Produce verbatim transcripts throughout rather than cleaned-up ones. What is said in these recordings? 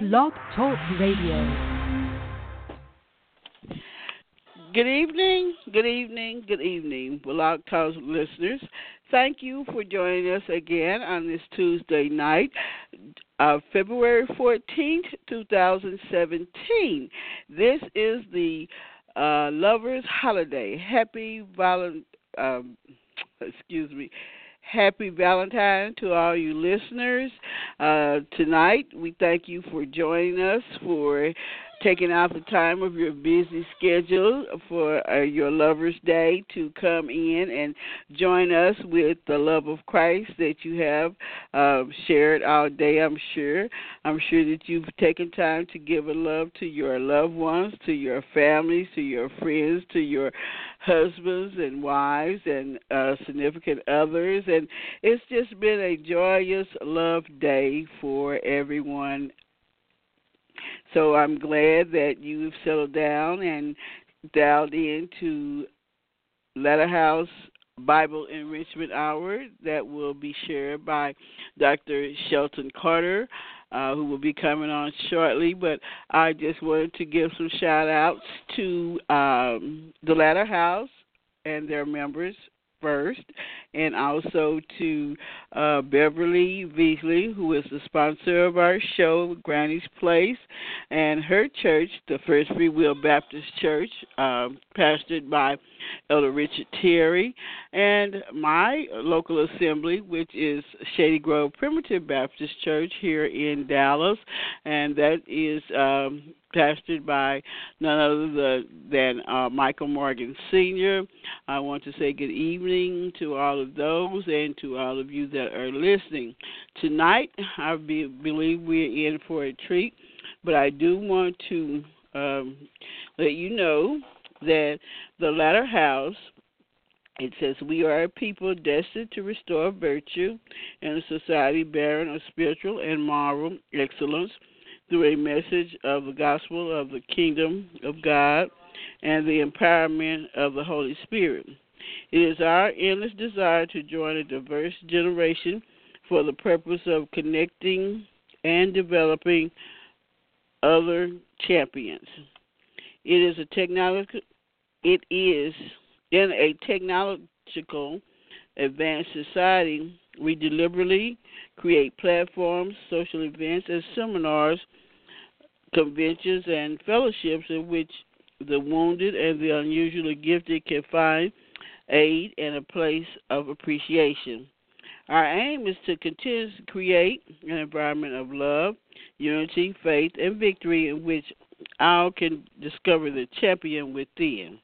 Blog Talk Radio. Good evening, good evening, good evening, Blog Talk listeners. Thank you for joining us again on this Tuesday night, uh, February fourteenth, twenty seventeen. This is the uh, Lovers Holiday. Happy Valentine, um, excuse me. Happy Valentine to all you listeners. Uh, tonight, we thank you for joining us, for taking out the time of your busy schedule for uh, your Lover's Day to come in and join us with the love of Christ that you have uh, shared all day, I'm sure. I'm sure that you've taken time to give a love to your loved ones, to your families, to your friends, to your husbands and wives and uh, significant others. And it's just been a joyous love day for everyone. So I'm glad that you've settled down and dialed into Latter House Bible Enrichment Hour that will be shared by Doctor Shelton Carter, uh, who will be coming on shortly. But I just wanted to give some shout-outs to um, the Latter House and their members first, and also to uh, Beverly Beasley, who is the sponsor of our show, Granny's Place, and her church, the First Free Will Baptist Church, uh, pastored by Elder Richard Terry, and my local assembly, which is Shady Grove Primitive Baptist Church here in Dallas, and that is um, pastored by none other than uh, Michael Morgan Senior I want to say good evening to all of those and to all of you that are listening. Tonight, I be, believe we're in for a treat, but I do want to um, let you know that the Latter House, it says, we are a people destined to restore virtue in a society barren of spiritual and moral excellence through a message of the gospel of the kingdom of God and the empowerment of the Holy Spirit. It is our endless desire to join a diverse generation for the purpose of connecting and developing other champions. It is a technological, it is in a technological advanced society. We deliberately create platforms, social events, and seminars, conventions, and fellowships in which the wounded and the unusually gifted can find aid and a place of appreciation. Our aim is to continue to create an environment of love, unity, faith, and victory in which all can discover the champion within.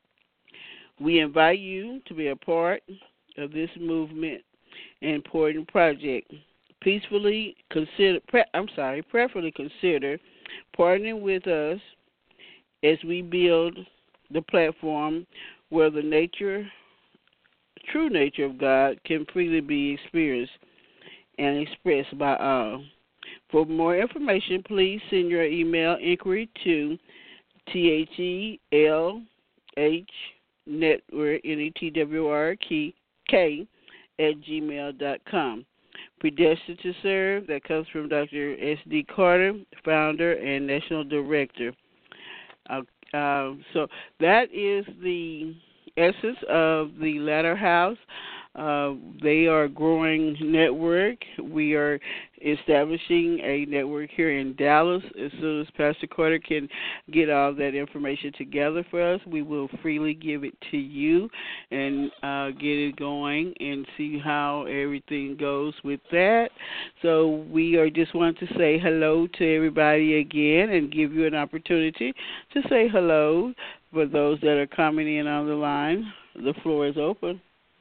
We invite you to be a part of this movement and important project. Peacefully consider, pre, I'm sorry, prayerfully consider partnering with us as we build the platform where the nature, true nature of God can freely be experienced and expressed by all. For more information, please send your email inquiry to T H E L H network, N E T W R K, at gmail dot com. Predestined to Serve, that comes from Doctor S D Carter, founder and national director. Uh, uh, so that is the essence of the Latter House. Uh, they are a growing network. We are establishing a network here in Dallas. As soon as Pastor Carter can get all that information together for us, we will freely give it to you and uh, get it going and see how everything goes with that. So we are just want to say hello to everybody again and give you an opportunity to say hello for those that are coming in on the line. The floor is open.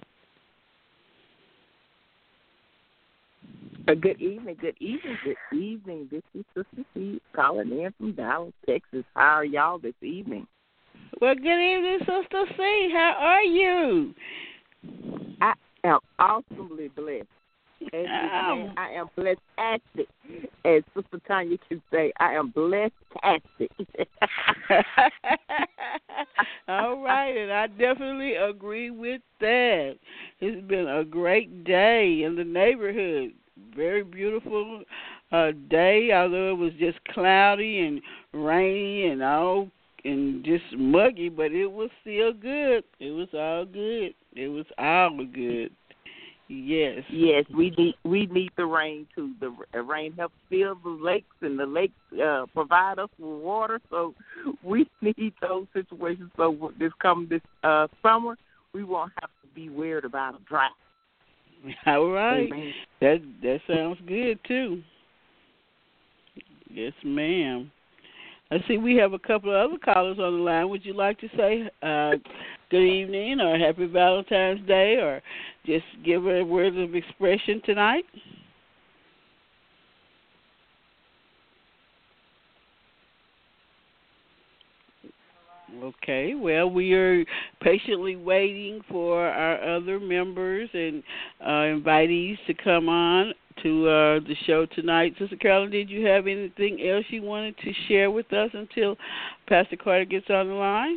Uh, good evening, good evening, good evening. This is Sister C calling in from Dallas, Texas. How are y'all this evening? Well, good evening, Sister C. How are you? I am awesomely blessed. As oh. I am blessed-tastic. As Sister Tanya can say, I am blessed-tastic. All right, and I definitely agree with that. It's been a great day in the neighborhood. Very beautiful uh, day, although it was just cloudy and rainy and all and just muggy, but it was still good. It was all good. It was all good. Yes. Yes, we need we need the rain too. The rain helps fill the lakes, and the lakes uh, provide us with water. So we need those situations. So this come this uh, summer, we won't have to be worried about a drought. All right. Amen. That that sounds good too. Yes, ma'am. I see we have a couple of other callers on the line. Would you like to say uh, good evening or happy Valentine's Day or just give a word of expression tonight? Okay, well, we are patiently waiting for our other members and uh, invitees to come on to uh, the show tonight. Sister Carolyn, did you have anything else you wanted to share with us until Pastor Carter gets on the line?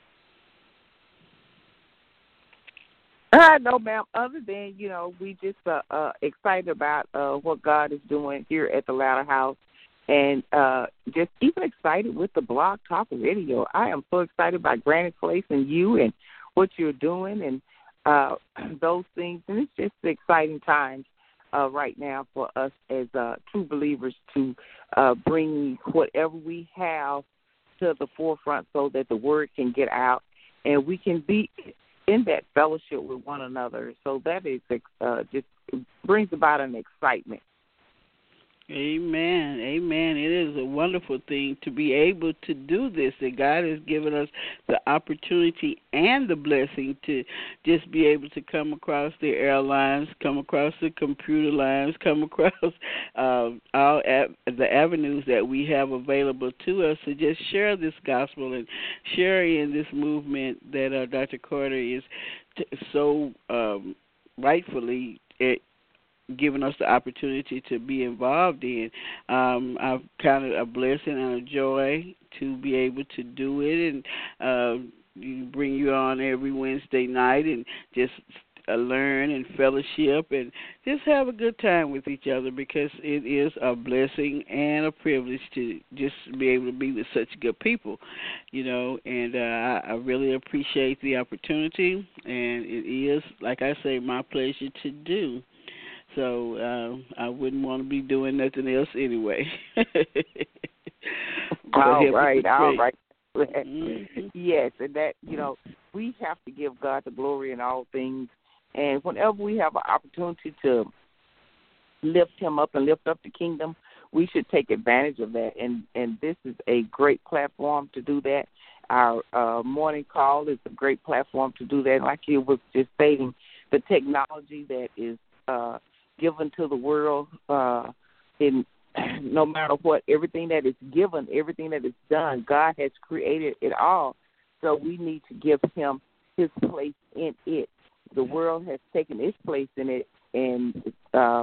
Uh, no, ma'am. Other than, you know, we just uh, uh, excited about uh, what God is doing here at the Latter House. And uh, just even excited with the Blog Talk Radio. I am so excited about Granny Place and you and what you're doing and uh, those things. And it's just exciting times uh, right now for us as uh, true believers to uh, bring whatever we have to the forefront so that the word can get out and we can be in that fellowship with one another. So that is uh, just brings about an excitement. Amen. Amen. It is a wonderful thing to be able to do this, that God has given us the opportunity and the blessing to just be able to come across the airlines, come across the computer lines, come across uh, all av- the avenues that we have available to us to just share this gospel and share in this movement that uh, Doctor Carter is t- so um, rightfully it, giving us the opportunity to be involved in. Um, I've counted a blessing and a joy to be able to do it and uh, bring you on every Wednesday night and just uh, learn and fellowship and just have a good time with each other because it is a blessing and a privilege to just be able to be with such good people, you know, and uh, I, I really appreciate the opportunity, and it is, like I say, my pleasure to do. So uh, I wouldn't want to be doing nothing else anyway. all right, all right. Mm-hmm. Yes, and that, you know, we have to give God the glory in all things. And whenever we have an opportunity to lift him up and lift up the kingdom, we should take advantage of that. And, and this is a great platform to do that. Our uh, morning call is a great platform to do that. Like you was just stating, the technology that is uh, given to the world uh, in no matter what, everything that is given, everything that is done, God has created it all. So we need to give him his place in it. The world has taken its place in it, and uh,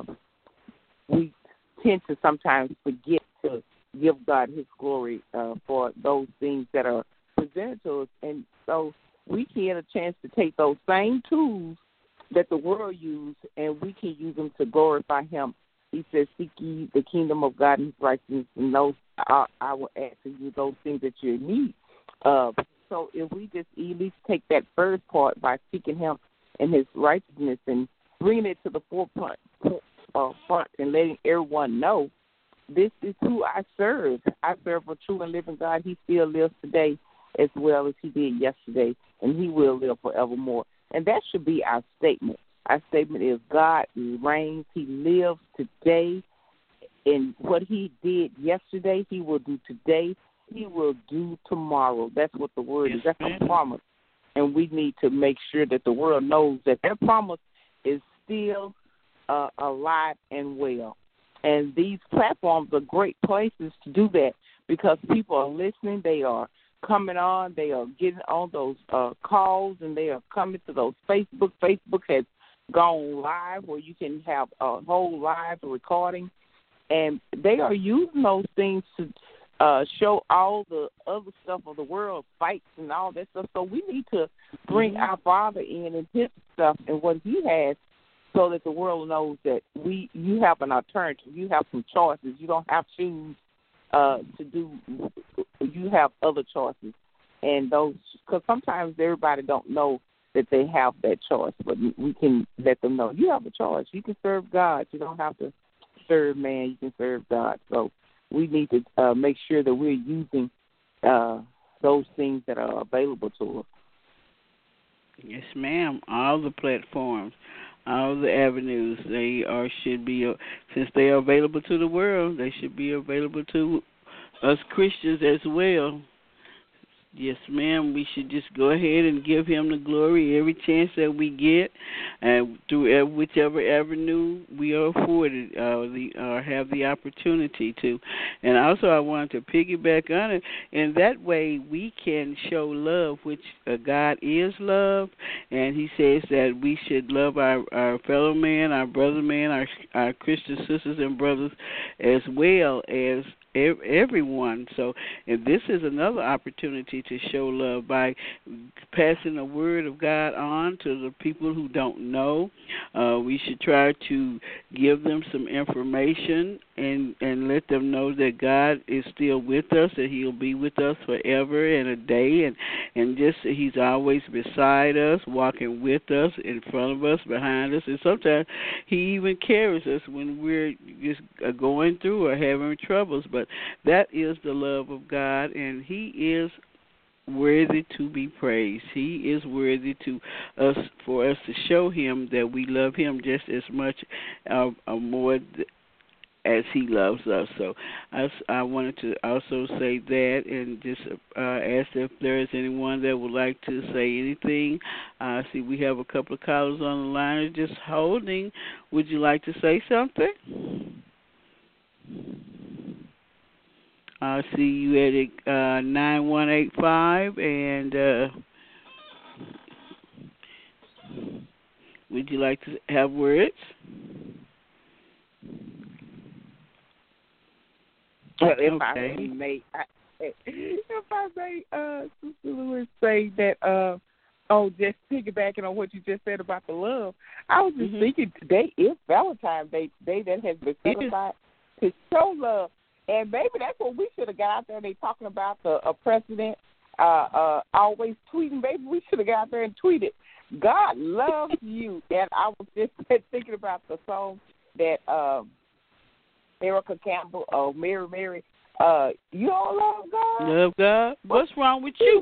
we tend to sometimes forget to give God his glory uh, for those things that are presented to us. And so we get a chance to take those same tools that the world use, and we can use them to glorify him. He says, seek ye the kingdom of God and his righteousness, and those I, I will add to you those things that you need. Uh, so if we just at least take that first part by seeking him and his righteousness and bringing it to the forefront uh, front and letting everyone know, this is who I serve. I serve a true and living God. He still lives today as well as he did yesterday, and he will live forevermore. And that should be our statement. Our statement is God reigns. He lives today. And what he did yesterday, he will do today. He will do tomorrow. That's what the word yes, is. That's ma'am. a promise. And we need to make sure that the world knows that that promise is still uh, alive and well. And these platforms are great places to do that because people are listening. They are coming on. They are getting on those uh, calls, and they are coming to those Facebook. Facebook has gone live where you can have a whole live recording, and they are using those things to uh, show all the other stuff of the world, fights and all that stuff. So we need to bring mm-hmm. our Father in and his stuff and what he has so that the world knows that we you have an alternative. You have some choices. You don't have to choose uh, to do. You have other choices, and those because sometimes everybody don't know that they have that choice, but we can let them know you have a choice. You can serve God. You don't have to serve man. You can serve God. So we need to uh, make sure that we're using uh, those things that are available to us. Yes, ma'am. All the platforms, all the avenues, they are should be, since they are available to the world, they should be available to us Christians as well. Yes, ma'am. We should just go ahead and give him the glory every chance that we get, and through whichever avenue we are afforded, uh, the or have the opportunity to. And also, I wanted to piggyback on it. In that way, we can show love, which uh, God is love, and He says that we should love our, our fellow man, our brother man, our our Christian sisters and brothers, as well as everyone. So, and this is another opportunity to show love by passing the word of God on to the people who don't know. Uh, we should try to give them some information and, and let them know that God is still with us, that He'll be with us forever and a day, and, and just that He's always beside us, walking with us, in front of us, behind us, and sometimes He even carries us when we're just going through or having troubles. But that is the love of God, and He is worthy to be praised. He is worthy to us for us to show Him that we love Him just as much uh, or more as He loves us. So I, I wanted to also say that, and just uh, ask if there is anyone that would like to say anything. I uh, see we have a couple of callers on the line just holding. Would you like to say something? I see you at uh, nine one eight five, and uh, would you like to have words? If okay. I may, I, if I may, uh, Sister Lewis, say that, uh, oh, just piggybacking on what you just said about the love, I was just mm-hmm. thinking today is Valentine's Day, today that has been set aside to show love. And maybe that's what we should have got out there. They talking about the uh, president uh, uh, always tweeting. Maybe we should have got out there and tweeted, God loves you. And I was just thinking about the song that um, Erica Campbell, uh, Mary Mary, uh, you don't love God? Love God? What's wrong with you?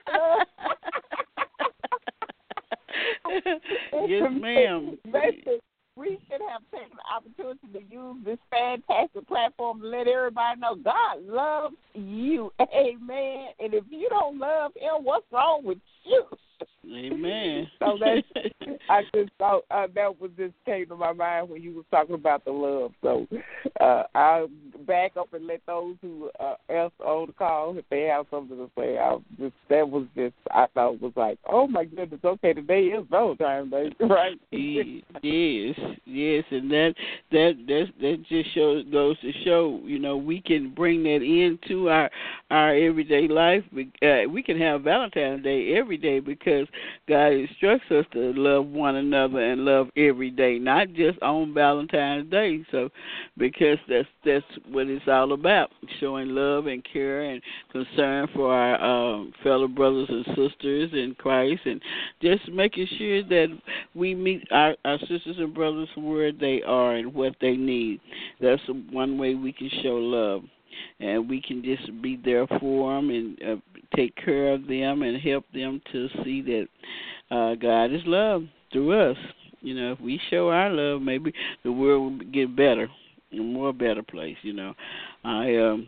Yes, ma'am. We should have taken the opportunity to use this fantastic platform to let everybody know God loves you. Amen. And if you don't love Him, what's wrong with you? Amen. So that's, I just thought uh, that was just came to my mind when you were talking about the love. So uh, I'll back up and let those who uh, else on the call, if they have something to say. I just that was just I thought was like, oh my goodness, okay, today is Valentine's Day, right? Yes, yes, and that that that that just shows goes to show, you know, we can bring that into our our everyday life. Uh, we can have Valentine's Day every day because God instructs us to love one another and love every day, not just on Valentine's Day. So, because that's that's what it's all about, showing love and care and concern for our um, fellow brothers and sisters in Christ, and just making sure that we meet our, our sisters and brothers where they are and what they need. That's one way we can show love. And we can just be there for them and uh, take care of them and help them to see that uh, God is love through us. You know, if we show our love, maybe the world will get better, a more better place. You know, I um,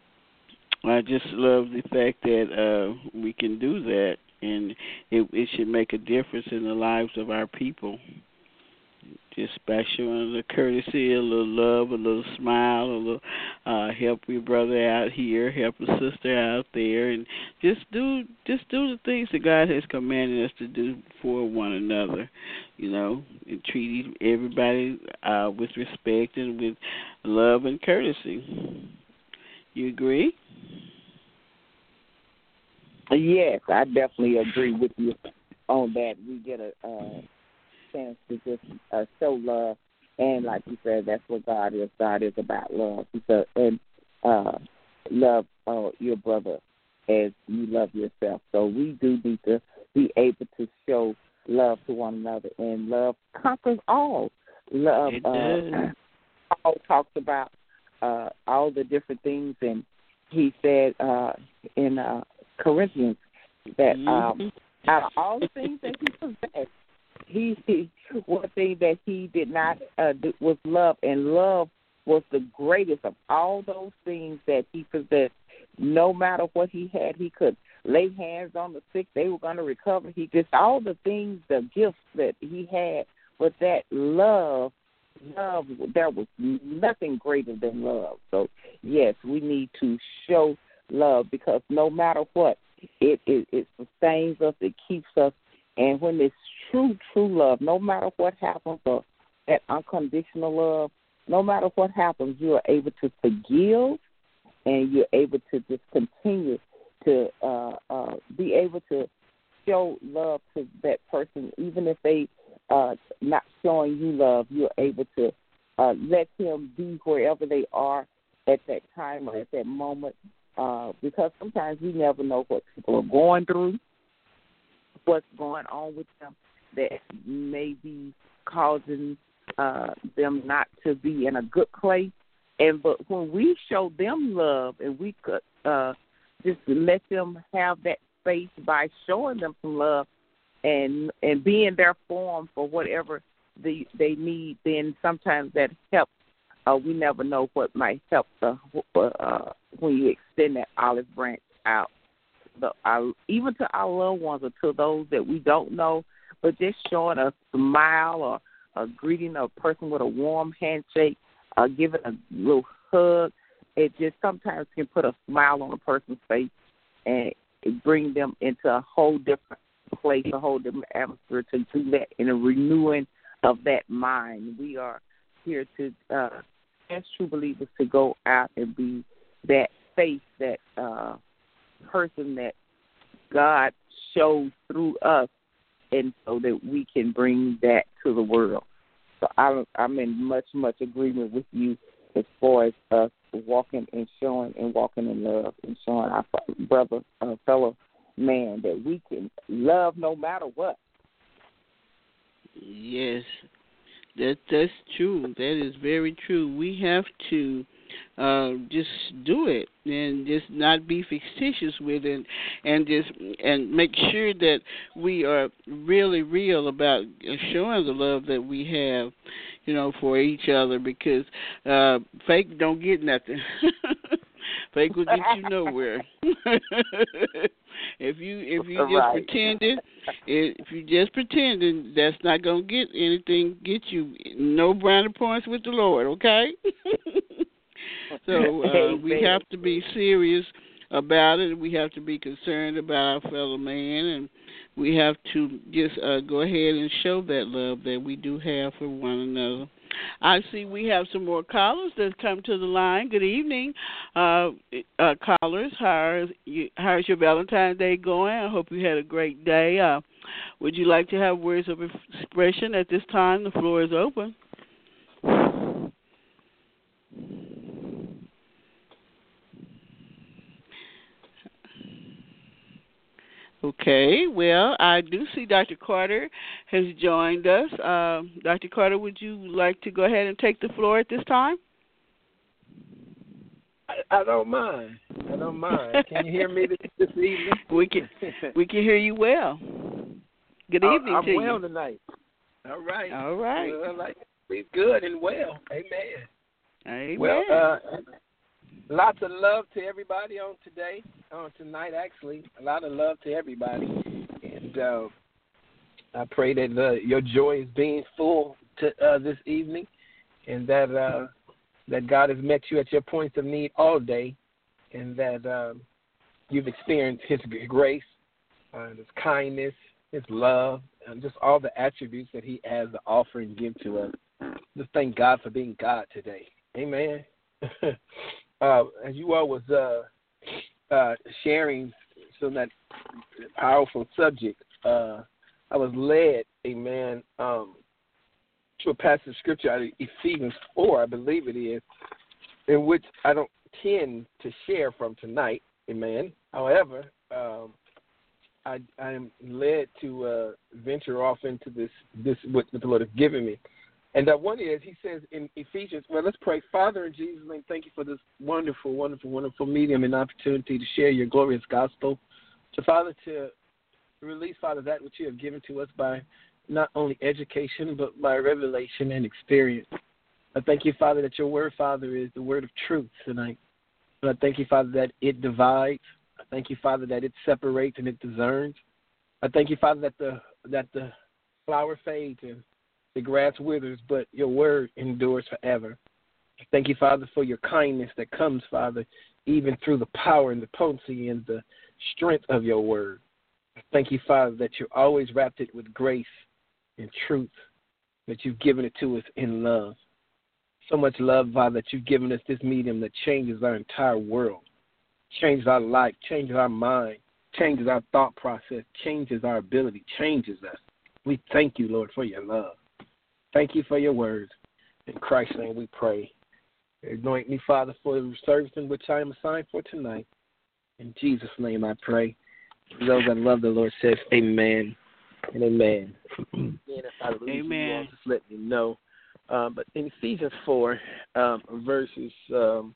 I just love the fact that uh, we can do that, and it, it should make a difference in the lives of our people. Just by showing a little courtesy, a little love, a little smile, a little uh, help your brother out here, help a sister out there, and just do just do the things that God has commanded us to do for one another. You know, and treat everybody uh, with respect and with love and courtesy. You agree? Yes, I definitely agree with you on that. We get a. Uh, chance to just uh, show love. And like you said, that's what God is. God is about love. He said, and uh, love uh, your brother as you love yourself. So we do need to be able to show love to one another, and love conquers all. Love, uh, Paul talks about uh, all the different things, and he said uh, in uh, Corinthians that um, out of all the things that he possessed, he, he one thing that he did not uh, do was love, and love was the greatest of all those things that he possessed. No matter what he had, he could lay hands on the sick; they were going to recover. He just all the things, the gifts that he had, but that love, love, there was nothing greater than love. So yes, we need to show love, because no matter what, it it, it sustains us, it keeps us, and when it's true, true love, no matter what happens, or that unconditional love, no matter what happens, you are able to forgive, and you're able to just continue to uh, uh, be able to show love to that person, even if they uh, not showing you love. You're able to uh, let him be wherever they are at that time or at that moment, uh, because sometimes we never know what people are going through, what's going on with them that may be causing uh, them not to be in a good place. And but when we show them love, and we could uh, just let them have that space by showing them some love and and being there for them for whatever the, they need, then sometimes that helps. Uh, we never know what might help the, uh, when you extend that olive branch out, the, our, even to our loved ones or to those that we don't know, but just showing a smile or a greeting a person with a warm handshake, uh, giving a little hug, it just sometimes can put a smile on a person's face and it bring them into a whole different place, a whole different atmosphere to do that in a renewing of that mind. We are here to, uh, as true believers, to go out and be that face, that uh, person that God shows through us, and so that we can bring that to the world. So I'm, I'm in much, much agreement with you as far as us walking and showing and walking in love and showing our brother, uh, fellow man, that we can love no matter what. Yes, that that's true. That is very true. We have to uh, just do it and just not be fictitious with it, and just and make sure that we are really real about showing the love that we have, you know, for each other, because uh, fake don't get nothing. Fake will get you nowhere. if you if you just Right. pretending, if you just pretending, that's not gonna get anything. Get you no brownie points with the Lord, okay? So uh, we have to be serious about it. We have to be concerned about our fellow man, and we have to just uh, go ahead and show that love that we do have for one another. I see we have some more callers that come to the line. Good evening, uh, uh, callers. How's you, how's your Valentine's Day going? I hope you had a great day. Uh, would you like to have words of expression at this time? The floor is open. Okay, well, I do see Doctor Carter has joined us. Uh, Doctor Carter, would you like to go ahead and take the floor at this time? I, I don't mind. I don't mind. Can you hear me this, this evening? We can. We can hear you well. Good evening I, I'm to well you. tonight. All right. All right. Well, like, be good and well. Amen. Amen. Well, uh, lots of love to everybody on today, on tonight. Actually, a lot of love to everybody, and uh, I pray that uh, your joy is being full to uh, this evening, and that uh, that God has met you at your points of need all day, and that uh, you've experienced His grace, uh, His kindness, His love, and just all the attributes that He has to offer and give to us. Just thank God for being God today. Amen. uh, as you all was uh, uh, sharing some that powerful subject, uh, I was led, amen, um, to a passage of scripture out of Ephesians four, I believe it is, in which I don't tend to share from tonight. Amen. However, um, I, I am led to uh, venture off into this, this what the Lord has given me. And that one is, he says in Ephesians, well, let's pray. Father, in Jesus' name, thank you for this wonderful, wonderful, wonderful medium and opportunity to share your glorious gospel. So, Father, to release, Father, that which you have given to us by not only education, but by revelation and experience. I thank you, Father, that your word, Father, is the word of truth tonight. And I thank you, Father, that it divides. I thank you, Father, that it separates and it discerns. I thank you, Father, that the that the flower fades and the grass withers, but your word endures forever. I thank you, Father, for your kindness that comes, Father, even through the power and the potency and the strength of your word. I thank you, Father, that you always wrapped it with grace and truth, that you've given it to us in love. So much love, Father, that you've given us this medium that changes our entire world, changes our life, changes our mind, changes our thought process, changes our ability, changes us. We thank you, Lord, for your love. Thank you for your words. In Christ's name we pray. Anoint me, Father, for the service in which I am assigned for tonight. In Jesus' name I pray. For those that love the Lord says amen and amen. And if I lose Amen. you all, just let me know. Um, but in Ephesians four, um, verses um,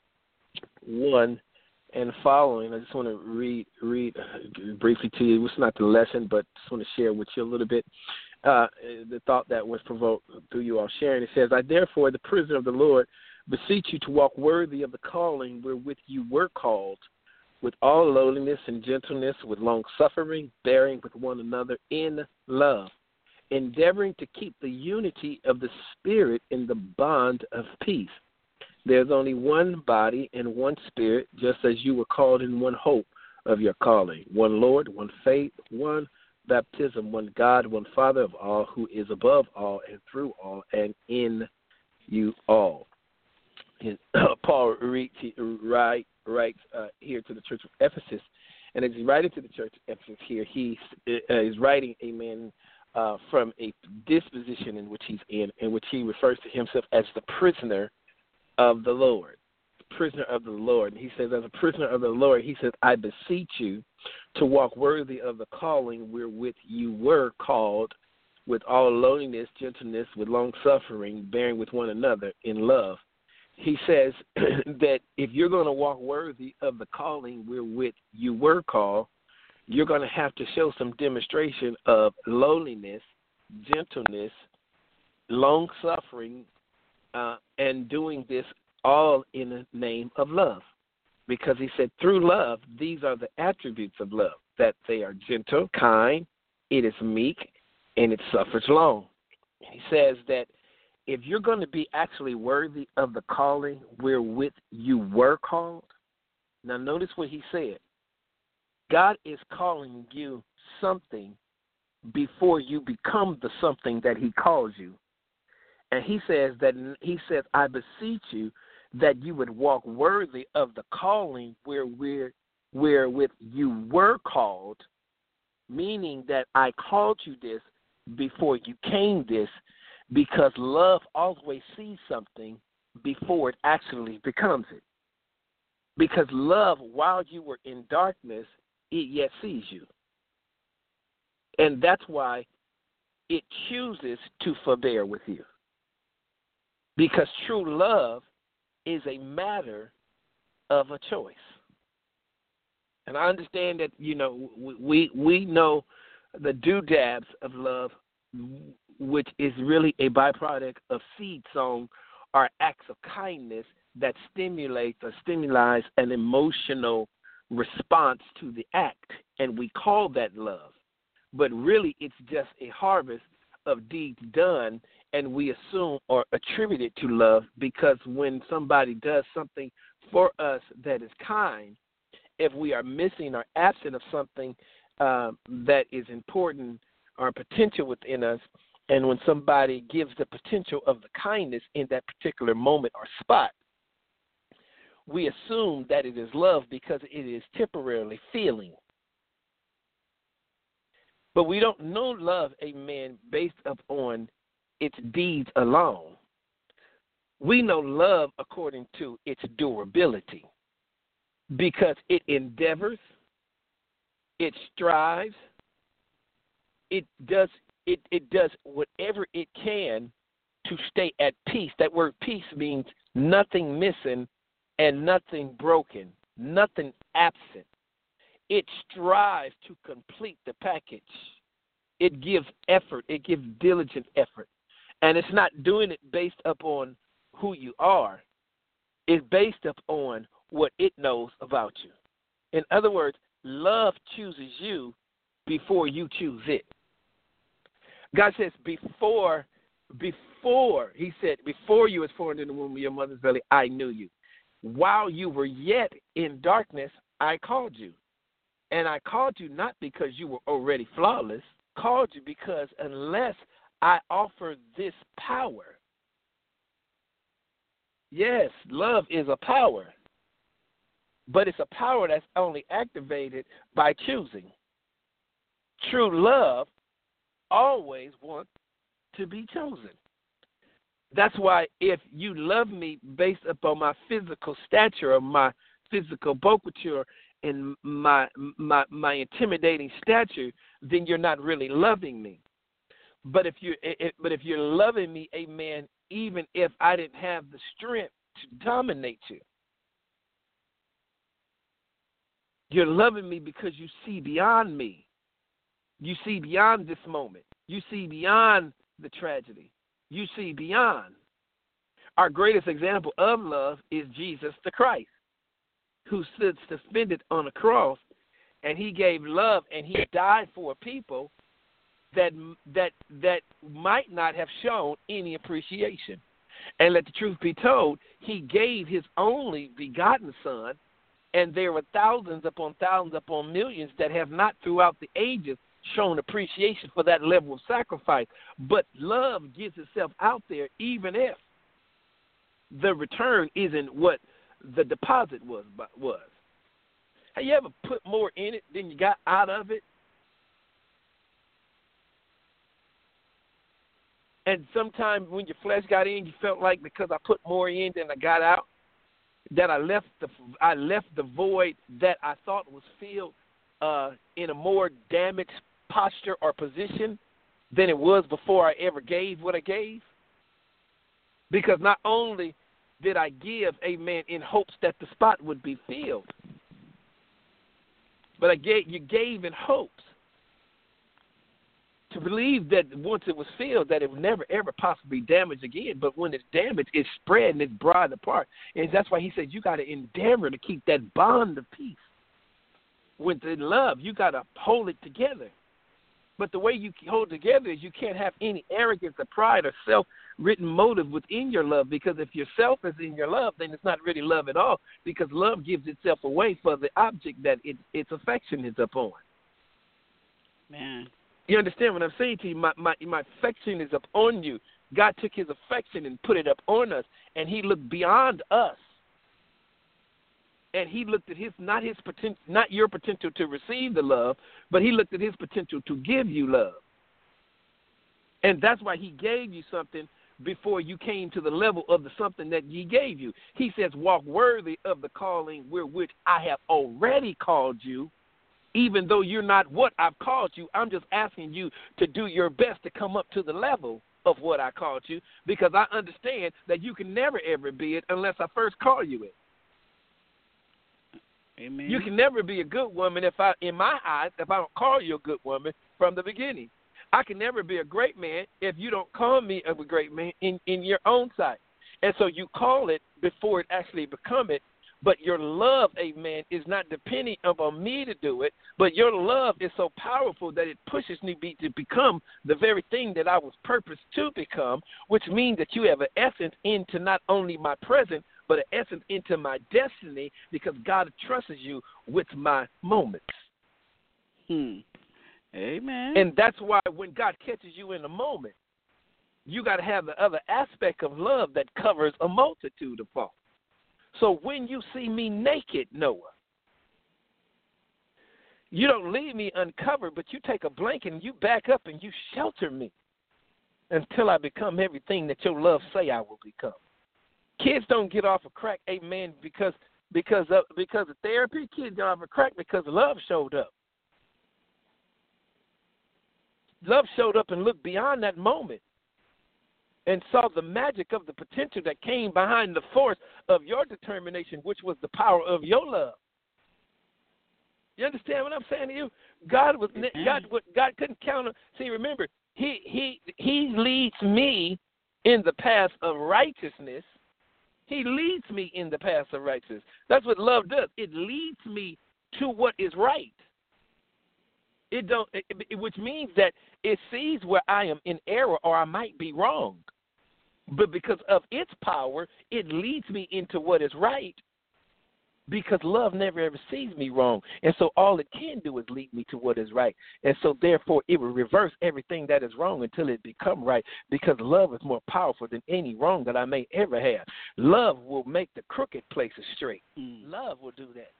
one and following, I just want to read read briefly to you. It's not the lesson, but just want to share with you a little bit. Uh, the thought that was provoked through you all sharing. It says, I therefore, the prisoner of the Lord, beseech you to walk worthy of the calling wherewith you were called, with all lowliness and gentleness, with long-suffering, bearing with one another in love, endeavoring to keep the unity of the Spirit in the bond of peace. There's only one body and one Spirit, just as you were called in one hope of your calling, one Lord, one faith, one baptism, one God, one Father of all, who is above all and through all and in you all. And, uh, Paul writes, write, writes uh, here to the church of Ephesus, and as he's writing to the church of Ephesus here, he uh, is writing, amen, uh, from a disposition in which he's in, in which he refers to himself as the prisoner of the Lord. Prisoner of the Lord. And he says, as a prisoner of the Lord, he says, I beseech you to walk worthy of the calling wherewith you were called, with all lowliness, gentleness, with long suffering, bearing with one another in love. He says that if you're going to walk worthy of the calling wherewith you were called, you're going to have to show some demonstration of lowliness, gentleness, long suffering, uh, and doing this all in the name of love. Because he said, through love, these are the attributes of love, that they are gentle, kind, it is meek, and it suffers long. He says that if you're going to be actually worthy of the calling wherewith you were called, now notice what he said. God is calling you something before you become the something that he calls you. And he says that he says, I beseech you that you would walk worthy of the calling where we're, wherewith you were called, meaning that I called you this before you came this, because love always sees something before it actually becomes it. Because love, while you were in darkness, it yet sees you. And that's why it chooses to forbear with you. Because true love is a matter of a choice. And I understand that, you know, we we know the doodads of love, which is really a byproduct of seed song, are acts of kindness that stimulates or stimulates an emotional response to the act, and we call that love. But really, it's just a harvest of deeds done, and we assume or attribute it to love, because when somebody does something for us that is kind, if we are missing or absent of something uh, that is important or potential within us, and when somebody gives the potential of the kindness in that particular moment or spot, we assume that it is love because it is temporarily feeling. But we don't know love, amen, based upon its deeds alone. We know love according to its durability because it endeavors, it strives, it does it, it does whatever it can to stay at peace. That word peace means nothing missing and nothing broken, nothing absent. It strives to complete the package. It gives effort. It gives diligent effort. And it's not doing it based upon who you are. It's based upon what it knows about you. In other words, love chooses you before you choose it. God says before, before, he said, before you was formed in the womb of your mother's belly, I knew you. While you were yet in darkness, I called you. And I called you not because you were already flawless, called you because unless I offer this power, yes, love is a power, but it's a power that's only activated by choosing. True love always wants to be chosen. That's why if you love me based upon my physical stature or my physical bocature and my, my my intimidating stature, then you're not really loving me. But if you but if you're loving me, amen, even if I didn't have the strength to dominate you, you're loving me because you see beyond me. You see beyond this moment. You see beyond the tragedy. You see beyond. Our greatest example of love is Jesus the Christ, who stood suspended on a cross, and he gave love, and he died for people that that that might not have shown any appreciation. And let the truth be told, he gave his only begotten son, and there were thousands upon thousands upon millions that have not throughout the ages shown appreciation for that level of sacrifice. But love gives itself out there even if the return isn't what the deposit was. was. Have you ever put more in it than you got out of it? And sometimes when your flesh got in, you felt like because I put more in than I got out, that I left the I left the void that I thought was filled uh, in a more damaged posture or position than it was before I ever gave what I gave. Because not only did I give, amen, in hopes that the spot would be filled, but I gave, you gave in hopes to believe that once it was filled, that it would never, ever possibly be damaged again. But when it's damaged, it's spread and it's broad apart. And that's why he said you got to endeavor to keep that bond of peace. With the love, you got to hold it together. But the way you hold it together is you can't have any arrogance or pride or self-written motive within your love, because if yourself is in your love, then it's not really love at all, because love gives itself away for the object that it, its affection is upon. Man. You understand what I'm saying to you? My, my, my affection is upon you. God took his affection and put it up on us, and he looked beyond us. And he looked at his not his potential, not your potential to receive the love, but he looked at his potential to give you love. And that's why he gave you something before you came to the level of the something that he gave you. He says, walk worthy of the calling wherewith I have already called you, even though you're not what I've called you. I'm just asking you to do your best to come up to the level of what I called you, because I understand that you can never, ever be it unless I first call you it. Amen. You can never be a good woman if I, in my eyes, if I don't call you a good woman from the beginning. I can never be a great man if you don't call me a great man in, in your own sight. And so you call it before it actually become it. But your love, amen, is not depending upon me to do it, but your love is so powerful that it pushes me be, to become the very thing that I was purposed to become, which means that you have an essence into not only my present, but an essence into my destiny, because God trusts you with my moments. Hmm. Amen. And that's why when God catches you in a moment, you got to have the other aspect of love that covers a multitude of faults. So when you see me naked, Noah, you don't leave me uncovered, but you take a blanket and you back up and you shelter me. until I become everything that your love say I will become. Kids don't get off of crack, amen, because because of because of therapy. Kids get off of crack because love showed up. Love showed up and looked beyond that moment and saw the magic of the potential that came behind the force of your determination, which was the power of your love. You understand what I'm saying to you? God was God. God couldn't count on. See, remember, He He He leads me in the path of righteousness. He leads me in the path of righteousness. That's what love does. It leads me to what is right. It don't, it, it, which means that it sees where I am in error or I might be wrong. But because of its power, it leads me into what is right. Because love never ever sees me wrong. And so all it can do is lead me to what is right. And so therefore it will reverse everything that is wrong until it become right. Because love is more powerful than any wrong that I may ever have. Love will make the crooked places straight. Mm. Love will do that.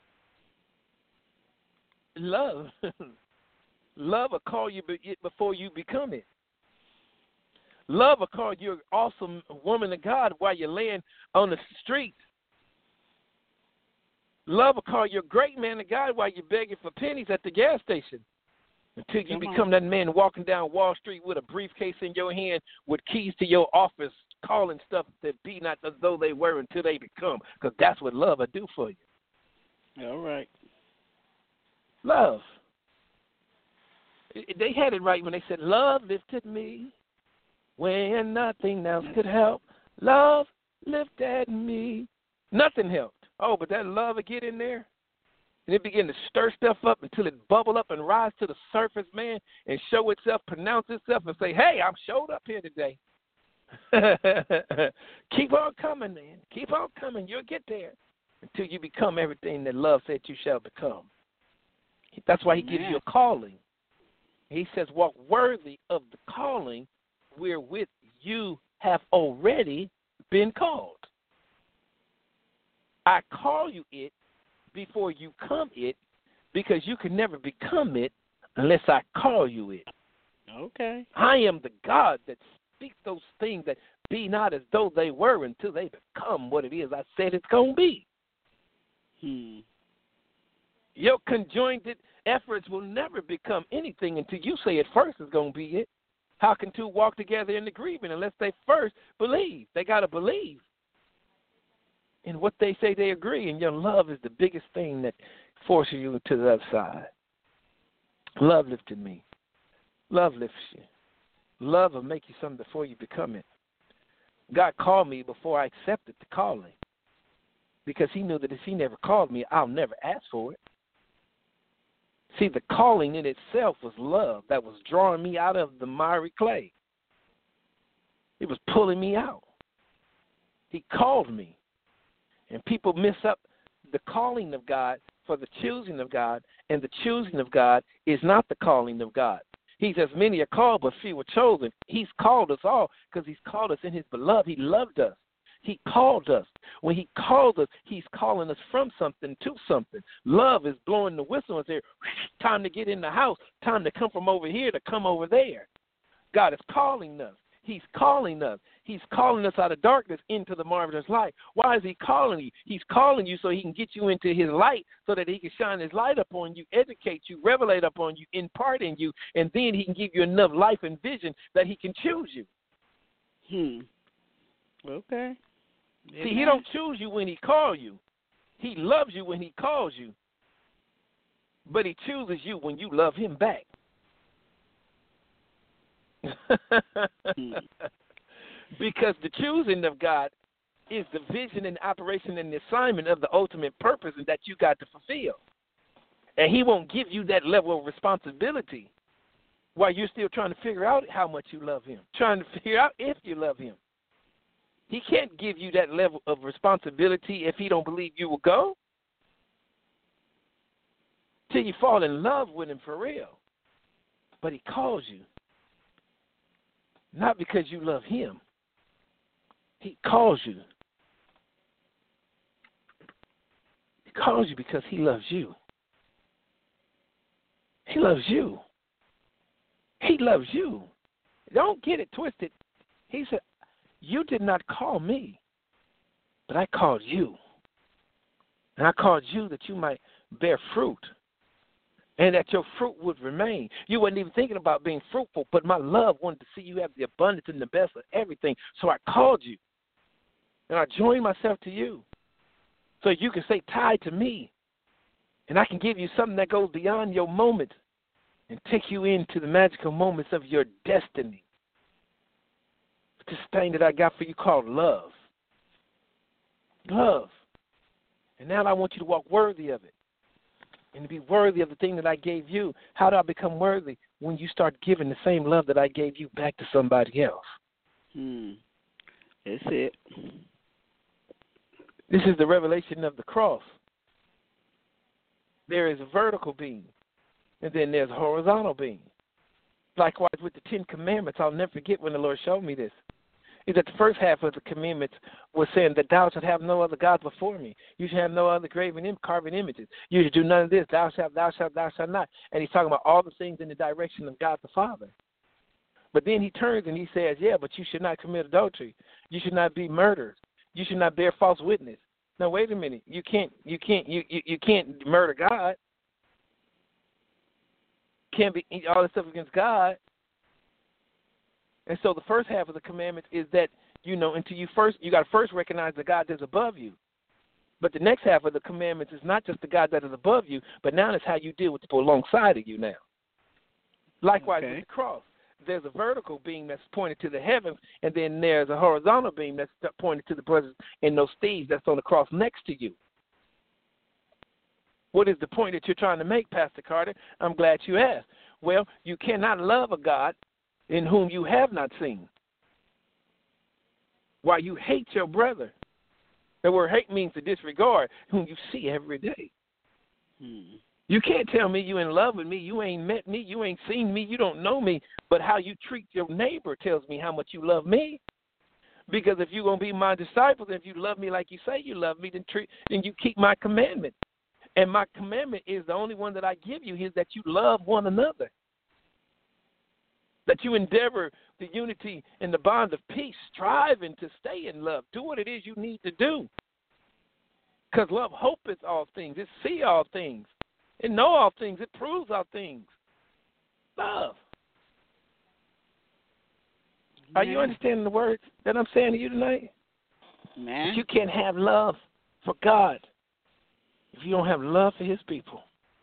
Love, love will call you before you become it. Love will call you an awesome woman of God while you're laying on the street. Love will call you a great man of God while you're begging for pennies at the gas station. Until you Come become on. That man walking down Wall Street with a briefcase in your hand with keys to your office, calling stuff that be not as though they were until they become. Because that's what love will do for you. All right. Love. They had it right when they said, love lifted me when nothing else could help. Love lifted me. Nothing helped. Oh, but that love will get in there, and it begin to stir stuff up until it bubble up and rise to the surface, man, and show itself, pronounce itself, and say, hey, I'm showed up here today. Keep on coming, man. Keep on coming. You'll get there until you become everything that love said you shall become. That's why he gives you a calling. He says, walk worthy of the calling wherewith you have already been called. I call you it before you come it, because you can never become it unless I call you it. Okay. I am the God that speaks those things that be not as though they were until they become what it is I said it's going to be. Hmm. Your conjoined efforts will never become anything until you say it first is going to be it. How can two walk together in agreement unless they first believe? They got to believe in what they say they agree, and your love is the biggest thing that forces you to the other side. Love lifted me. Love lifts you. Love will make you something before you become it. God called me before I accepted the calling, because he knew that if he never called me, I'll never ask for it. See, the calling in itself was love that was drawing me out of the miry clay. It was pulling me out. He called me. And people miss up the calling of God for the choosing of God, and the choosing of God is not the calling of God. He says, many are called, but few are chosen. He's called us all because he's called us in his beloved. He loved us. He called us. When he called us, he's calling us from something to something. Love is blowing the whistle and saying, time to get in the house, time to come from over here to come over there. God is calling us. He's calling us. He's calling us out of darkness into the marvelous light. Why is he calling you? He's calling you so he can get you into his light, so that he can shine his light upon you, educate you, revelate upon you, impart in you, and then he can give you enough life and vision that he can choose you. Hmm. Okay. See, he don't choose you when he calls you. He loves you when he calls you. But he chooses you when you love him back. Because the choosing of God is the vision and operation and the assignment of the ultimate purpose that you got to fulfill. And he won't give you that level of responsibility while you're still trying to figure out how much you love him, trying to figure out if you love him. He can't give you that level of responsibility if he don't believe you will go. Till you fall in love with him for real. But he calls you. Not because you love him. He calls you. He calls you because he loves you. He loves you. He loves you. Don't get it twisted. He said, you did not call me, but I called you. And I called you that you might bear fruit and that your fruit would remain. You weren't even thinking about being fruitful, but my love wanted to see you have the abundance and the best of everything. So I called you, and I joined myself to you so you can stay tied to me, and I can give you something that goes beyond your moment and take you into the magical moments of your destiny. This thing that I got for you called love. Love. And now I want you to walk worthy of it and to be worthy of the thing that I gave you. How do I become worthy? When you start giving the same love that I gave you back to somebody else. Hmm. That's it. This is the revelation of the cross. There is a vertical beam, and then there's a horizontal beam. Likewise with the Ten Commandments, I'll never forget when the Lord showed me this. Is that the first half of the commandments was saying that thou shalt have no other gods before me. You shall have no other graven Im- carving images. You should do none of this. Thou shalt, thou shalt, thou shalt not. And he's talking about all the things in the direction of God the Father. But then he turns and he says, yeah, but you should not commit adultery. You should not be murdered. You should not bear false witness. Now wait a minute. You can't you can't you, you, you can't murder God. Can't be all this stuff against God. And so the first half of the commandments is that, you know, until you first, you got to first recognize the God that's above you. But the next half of the commandments is not just the God that is above you, but now it's how you deal with people alongside of you now. Likewise okay. with the cross. There's a vertical beam that's pointed to the heavens, and then there's a horizontal beam that's pointed to the brothers and those thieves that's on the cross next to you. What is the point that you're trying to make, Pastor Carter? I'm glad you asked. Well, you cannot love a God in whom you have not seen, while you hate your brother. The word hate means to disregard, whom you see every day. Hmm. You can't tell me you in love with me. You ain't met me. You ain't seen me. You don't know me. But how you treat your neighbor tells me how much you love me. Because if you're going to be my disciples, if you love me like you say you love me, then, treat, then you keep my commandment. And my commandment is the only one that I give you is that you love one another. That you endeavor the unity and the bond of peace, striving to stay in love. Do what it is you need to do. Because love hopeth all things. It see all things. It know all things. It proves all things. Love. Man. Are you understanding the words that I'm saying to you tonight? Man. That you can't have love for God if you don't have love for his people.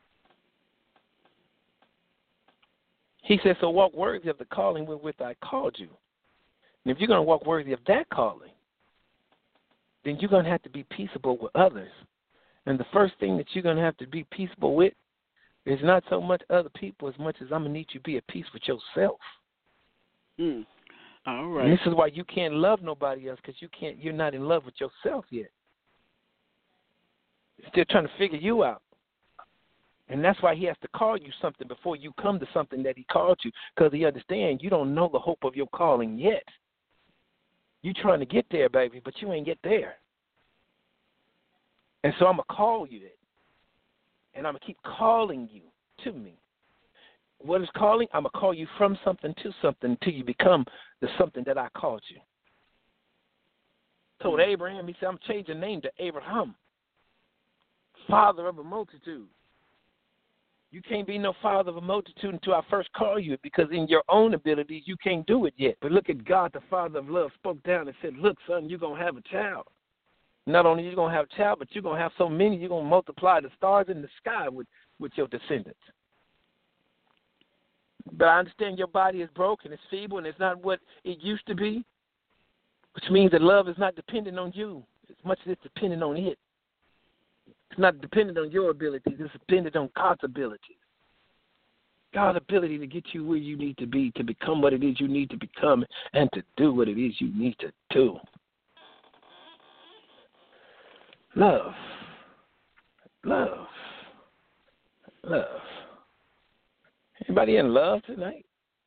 He says, so walk worthy of the calling wherewith I called you. And if you're going to walk worthy of that calling, then you're going to have to be peaceable with others. And the first thing that you're going to have to be peaceable with is not so much other people as much as I'm going to need you to be at peace with yourself. Mm. All right. And this is why you can't love nobody else, because you can't, you're not in love with yourself yet. You're still trying to figure you out. And that's why he has to call you something before you come to something that he called you, because he understands you don't know the hope of your calling yet. You're trying to get there, baby, but you ain't get there. And so I'm going to call you it. And I'm going to keep calling you to me. What is calling? I'm going to call you from something to something until you become the something that I called you. Told Abraham, he said, I'm changing name to Abraham, father of a multitude. You can't be no father of a multitude until I first call you, because in your own abilities, you can't do it yet. But look at God, the Father of love, spoke down and said, look, son, you're going to have a child. Not only are you going to have a child, but you're going to have so many, you're going to multiply the stars in the sky with, with your descendants. But I understand your body is broken, it's feeble, and it's not what it used to be, which means that love is not dependent on you as much as it's dependent on it. It's not dependent on your abilities. It's dependent on God's abilities. God's ability to get you where you need to be, to become what it is you need to become, and to do what it is you need to do. Love. Love. Love. Anybody in love tonight?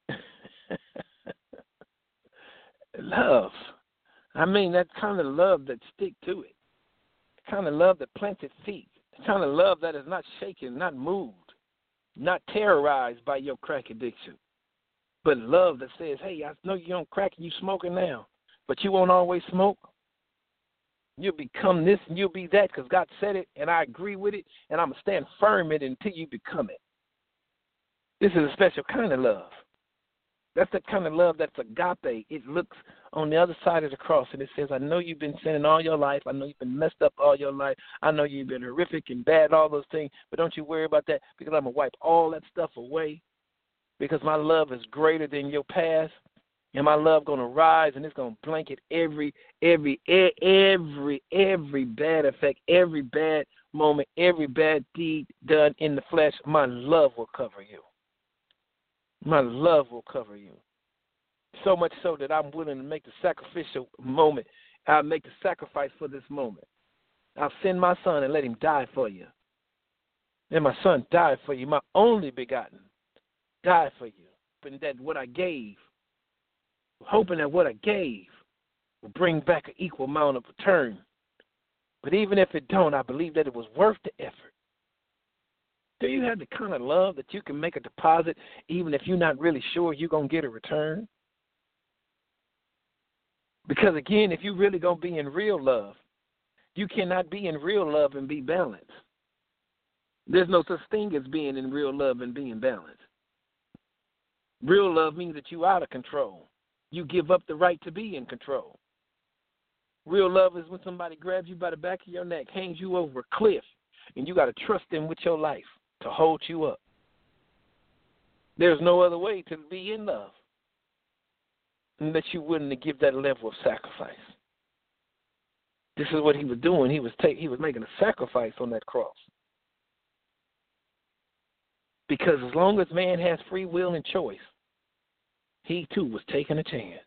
Love. I mean, that kind of love that stick to it. Kind of love that plants its feet, the kind of love that is not shaken, not moved, not terrorized by your crack addiction, But love that says, hey, I know you don't crack and you smoking now, but you won't always smoke. You'll become this and you'll be that because God said it and I agree with it and I'm going to stand firm in it until you become it. This is a special kind of love. That's the kind of love that's agape. It looks on the other side of the cross and it says, I know you've been sinning all your life. I know you've been messed up all your life. I know you've been horrific and bad, all those things, but don't you worry about that because I'm going to wipe all that stuff away because my love is greater than your past. And my love going to rise, and it's going to blanket every, every, every, every bad effect, every bad moment, every bad deed done in the flesh. My love will cover you. My love will cover you. So much so that I'm willing to make the sacrificial moment. I'll make the sacrifice for this moment. I'll send my son and let him die for you. And my son died for you. My only begotten died for you. But that what I gave, hoping that what I gave will bring back an equal amount of return. But even if it don't, I believe that it was worth the effort. Do you have the kind of love that you can make a deposit even if you're not really sure you're going to get a return? Because, again, if you're really going to be in real love, you cannot be in real love and be balanced. There's no such thing as being in real love and being balanced. Real love means that you're out of control. You give up the right to be in control. Real love is when somebody grabs you by the back of your neck, hangs you over a cliff, and you got to trust them with your life to hold you up. There's no other way to be in love unless you're willing to give that level of sacrifice. This is what he was doing. He was take, he was making a sacrifice on that cross. Because as long as man has free will and choice, he too was taking a chance.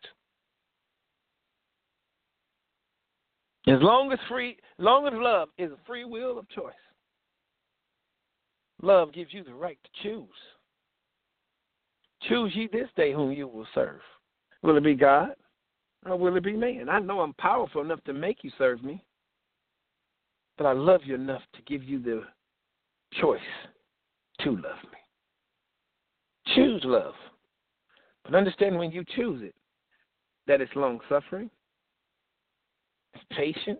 As long as free, long as love is a free will of choice, love gives you the right to choose. Choose ye this day whom you will serve. Will it be God or will it be man? I know I'm powerful enough to make you serve me, but I love you enough to give you the choice to love me. Choose love. But understand when you choose it, that it's long-suffering, it's patient,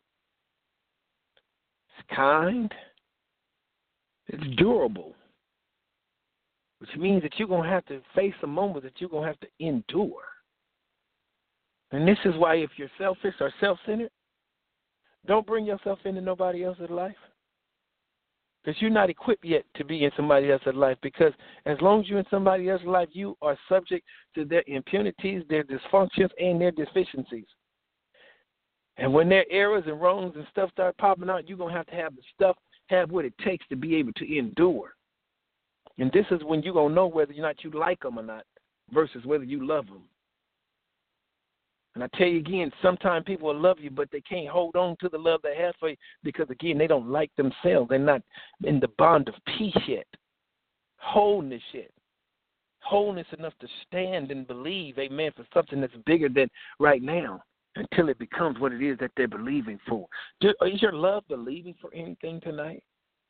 it's kind, it's durable, which means that you're going to have to face a moment that you're going to have to endure. And this is why if you're selfish or self-centered, don't bring yourself into nobody else's life. Because you're not equipped yet to be in somebody else's life. Because as long as you're in somebody else's life, you are subject to their impunities, their dysfunctions, and their deficiencies. And when their errors and wrongs and stuff start popping out, you're going to have to have the stuff, have what it takes to be able to endure. And this is when you're going to know whether or not you like them or not versus whether you love them. And I tell you again, sometimes people will love you, but they can't hold on to the love they have for you because, again, they don't like themselves. They're not in the bond of peace yet, wholeness yet, wholeness enough to stand and believe, amen, for something that's bigger than right now until it becomes what it is that they're believing for. Is your love believing for anything tonight?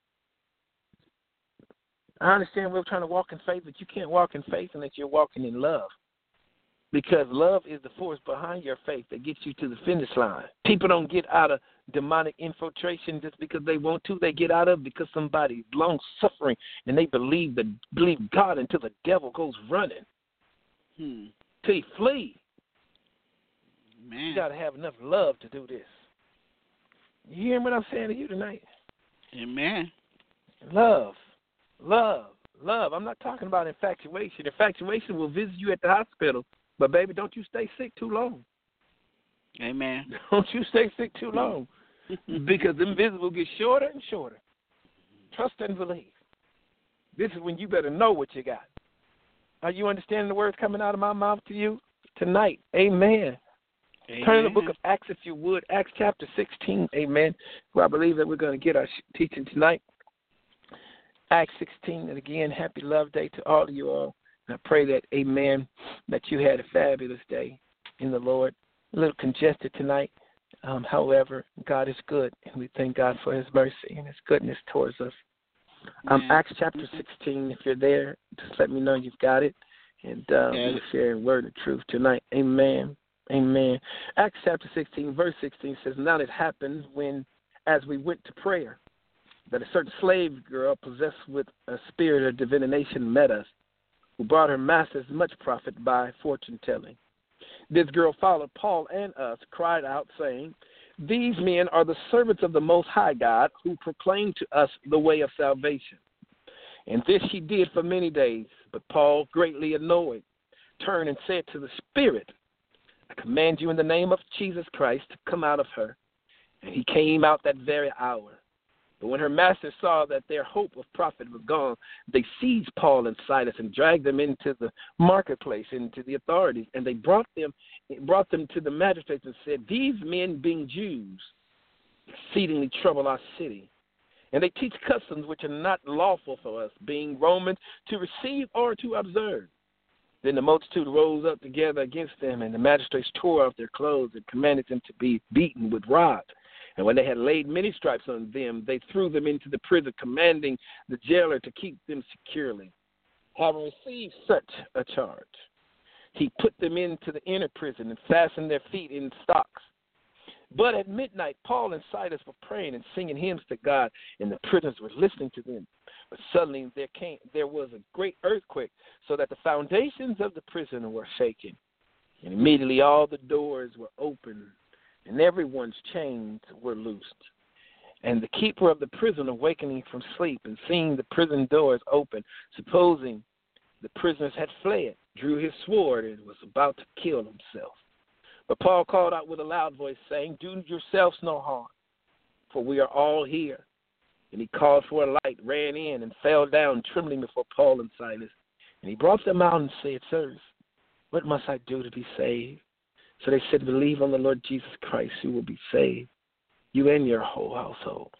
I understand we're trying to walk in faith, but you can't walk in faith unless you're walking in love. Because love is the force behind your faith that gets you to the finish line. People don't get out of demonic infiltration just because they want to. They get out of it because somebody's long-suffering and they believe the believe God until the devil goes running. Hmm. Till he flee. Man. You got to have enough love to do this. You hear what I'm saying to you tonight? Amen. Love. Love. Love. I'm not talking about infatuation. Infatuation will visit you at the hospital. But, baby, don't you stay sick too long. Amen. Don't you stay sick too long. Because the invisible will get shorter and shorter. Trust and believe. This is when you better know what you got. Are you understanding the words coming out of my mouth to you tonight? Amen. Amen. Turn to the book of Acts, if you would. Acts chapter sixteen. Amen. Where I believe that we're going to get our teaching tonight. Acts sixteen. And, again, happy Love Day to all of you all. I pray that, amen, that you had a fabulous day in the Lord. A little congested tonight. Um, however, God is good, and we thank God for his mercy and his goodness towards us. Um, Acts chapter sixteen, if you're there, just let me know you've got it. and uh, yes. we're sharing word of truth tonight. Amen. Amen. Acts chapter sixteen, verse sixteen says, now it happened when, as we went to prayer, that a certain slave girl possessed with a spirit of divination met us, who brought her masters much profit by fortune-telling. This girl followed Paul and us, cried out, saying, these men are the servants of the Most High God, who proclaim to us the way of salvation. And this she did for many days. But Paul, greatly annoyed, turned and said to the spirit, I command you in the name of Jesus Christ to come out of her. And he came out that very hour. But when her masters saw that their hope of profit was gone, they seized Paul and Silas and dragged them into the marketplace, into the authorities, and they brought them brought them to the magistrates and said, these men, being Jews, exceedingly trouble our city. And they teach customs which are not lawful for us, being Romans, to receive or to observe. Then the multitude rose up together against them, and the magistrates tore off their clothes and commanded them to be beaten with rods. And when they had laid many stripes on them, they threw them into the prison, commanding the jailer to keep them securely. Having received such a charge, he put them into the inner prison and fastened their feet in stocks. But at midnight, Paul and Silas were praying and singing hymns to God, and the prisoners were listening to them. But suddenly there came, there was a great earthquake, so that the foundations of the prison were shaken. And immediately all the doors were opened, and everyone's chains were loosed. And the keeper of the prison, awakening from sleep and seeing the prison doors open, supposing the prisoners had fled, drew his sword and was about to kill himself. But Paul called out with a loud voice, saying, do yourselves no harm, for we are all here. And he called for a light, ran in, and fell down, trembling before Paul and Silas. And he brought them out and said, sirs, what must I do to be saved? So they said, believe on the Lord Jesus Christ, you will be saved, you and your whole household.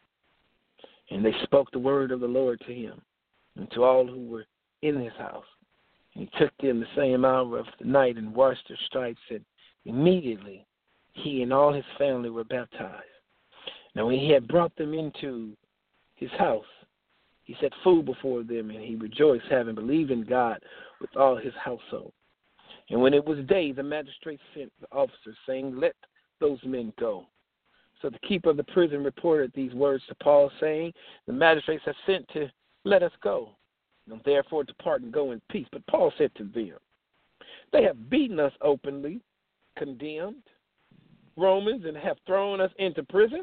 And they spoke the word of the Lord to him and to all who were in his house. And he took them the same hour of the night and washed their stripes, and immediately he and all his family were baptized. Now when he had brought them into his house, he set food before them, and he rejoiced, having believed in God with all his household. And when it was day, the magistrate sent the officers, saying, let those men go. So the keeper of the prison reported these words to Paul, saying, the magistrates have sent to let us go. And therefore depart and go in peace. But Paul said to them, they have beaten us openly, condemned Romans, and have thrown us into prison.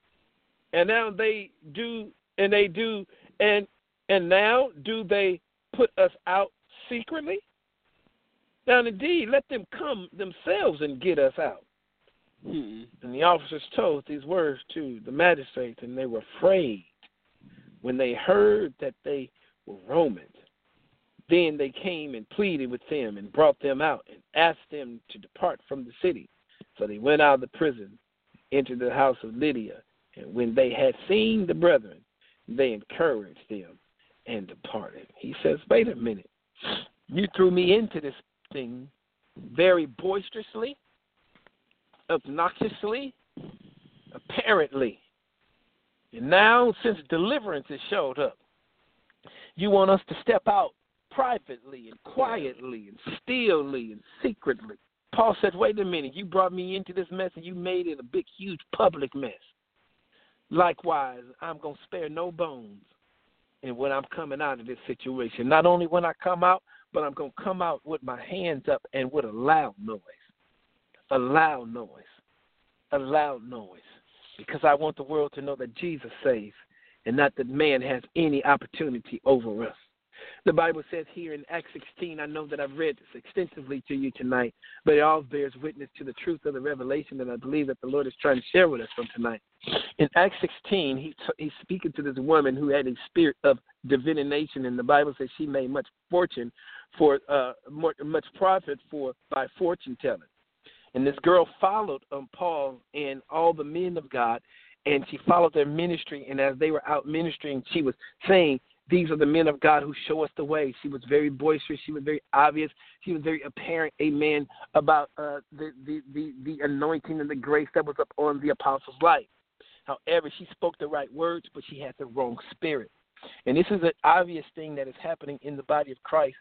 And now they do, and they do, and and now do they put us out secretly? Now, indeed, let them come themselves and get us out. Hmm. And the officers told these words to the magistrates, and they were afraid when they heard that they were Romans. Then they came and pleaded with them and brought them out and asked them to depart from the city. So they went out of the prison, entered the house of Lydia, and when they had seen the brethren, they encouraged them and departed. He says, wait a minute. You threw me into this thing very boisterously, obnoxiously, apparently. And now, since deliverance has showed up, you want us to step out privately and quietly and stilly and secretly. Paul said, wait a minute, you brought me into this mess and you made it a big, huge public mess. Likewise, I'm going to spare no bones and when I'm coming out of this situation. Not only when I come out, but I'm going to come out with my hands up and with a loud noise. A loud noise. A loud noise. Because I want the world to know that Jesus saves and not that man has any opportunity over us. The Bible says here in Acts sixteen, I know that I've read this extensively to you tonight, but it all bears witness to the truth of the revelation that I believe that the Lord is trying to share with us from tonight. In Acts sixteen, he, he's speaking to this woman who had a spirit of divination, and the Bible says she made much fortune for uh, more, much profit for by fortune telling. And this girl followed um, Paul and all the men of God, and she followed their ministry. And as they were out ministering, she was saying, these are the men of God who show us the way. She was very boisterous. She was very obvious. She was very apparent, amen, about uh, the, the, the, the anointing and the grace that was upon the apostle's life. However, she spoke the right words, but she had the wrong spirit. And this is an obvious thing that is happening in the body of Christ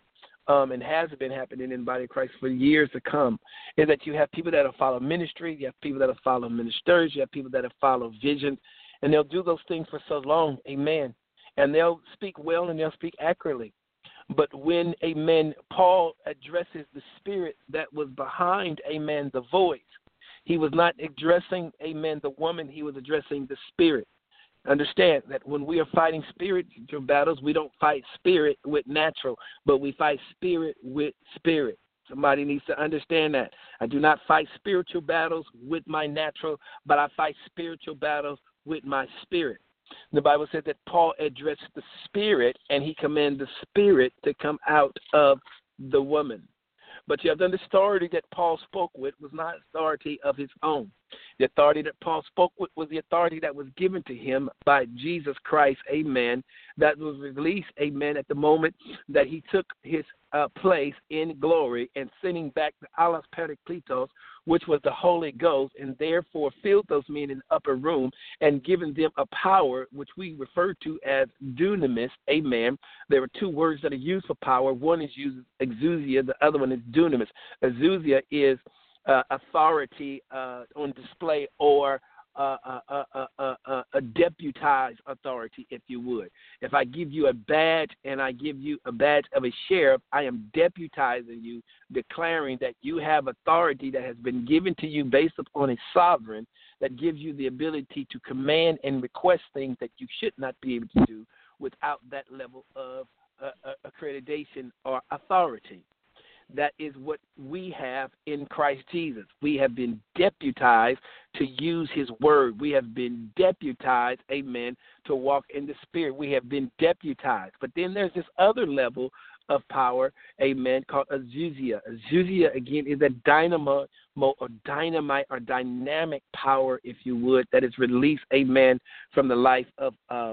um, and has been happening in the body of Christ for years to come, is that you have people that will follow ministry, you have people that will follow ministers, you have people that will follow vision, and they'll do those things for so long, amen, and they'll speak well and they'll speak accurately. But when, amen, Paul addresses the spirit that was behind, amen, the voice, he was not addressing, amen, the woman, he was addressing the spirit. Understand that when we are fighting spiritual battles, we don't fight spirit with natural, but we fight spirit with spirit. Somebody needs to understand that. I do not fight spiritual battles with my natural, but I fight spiritual battles with my spirit. The Bible said that Paul addressed the spirit, and he commanded the spirit to come out of the woman. But you have to understand the authority that Paul spoke with was not authority of his own. The authority that Paul spoke with was the authority that was given to him by Jesus Christ, amen, that was released, amen, at the moment that he took his uh, place in glory and sending back the Allos Parakletos, which was the Holy Ghost, and therefore filled those men in the upper room and given them a power, which we refer to as dunamis, amen. There are two words that are used for power. One is used exousia, the other one is dunamis. Exousia is Uh, authority uh, on display, or uh, uh, uh, uh, uh, uh, a deputized authority, if you would. If I give you a badge and I give you a badge of a sheriff, I am deputizing you, declaring that you have authority that has been given to you based upon a sovereign that gives you the ability to command and request things that you should not be able to do without that level of uh, uh, accreditation or authority. That is what we have in Christ Jesus. We have been deputized to use his word. We have been deputized, amen, to walk in the spirit. We have been deputized. But then there's this other level of power, amen, called exousia. Exousia, again, is a dynamo or dynamite or dynamic power, if you would, that is released, amen, from the life of, uh,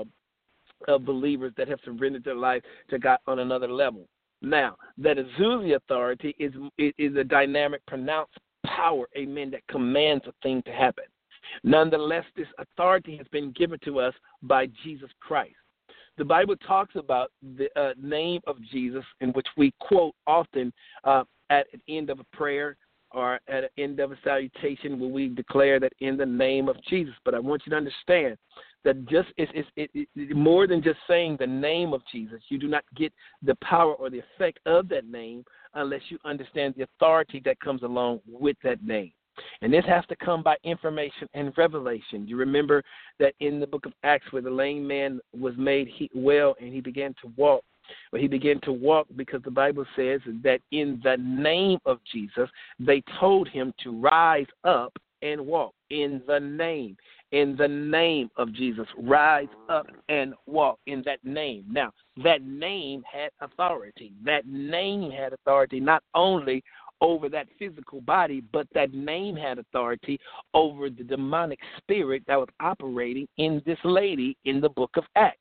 of believers that have surrendered their life to God on another level. Now, that exousia authority is is a dynamic, pronounced power, amen, that commands a thing to happen. Nonetheless, this authority has been given to us by Jesus Christ. The Bible talks about the uh, name of Jesus, in which we quote often uh, at the end of a prayer or at the end of a salutation, where we declare that in the name of Jesus. But I want you to understand that just it's, it's, it, it, more than just saying the name of Jesus. You do not get the power or the effect of that name unless you understand the authority that comes along with that name. And this has to come by information and revelation. You remember that in the book of Acts, where the lame man was made well and he began to walk. Well, he began to walk because the Bible says that in the name of Jesus, they told him to rise up and walk. In the name, in the name of Jesus, rise up and walk in that name. Now, that name had authority. That name had authority not only over that physical body, but that name had authority over the demonic spirit that was operating in this lady in the book of Acts.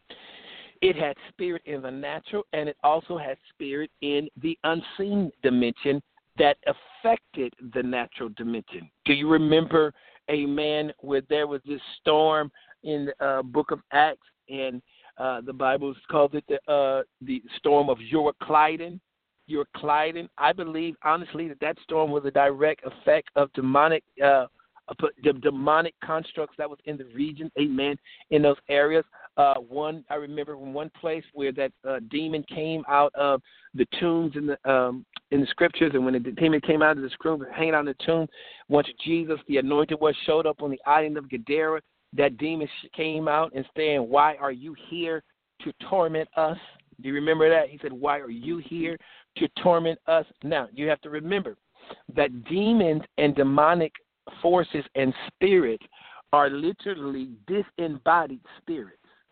It had spirit in the natural, and it also had spirit in the unseen dimension that affected the natural dimension. Do you remember, amen, where there was this storm in the uh, book of Acts, and uh, the Bible calls it the, uh, the storm of Euroclydon? Euroclydon. I believe, honestly, that that storm was a direct effect of demonic uh, the demonic constructs that was in the region, amen, in those areas. Uh, one, I remember from one place where that uh, demon came out of the tombs in the um, in the scriptures, and when the demon came out of the tomb, hanging out in the tomb, once Jesus, the anointed one, showed up on the island of Gadara, that demon came out and saying, "Why are you here to torment us?" Do you remember that? He said, "Why are you here to torment us?" Now, you have to remember that demons and demonic forces and spirits are literally disembodied spirits.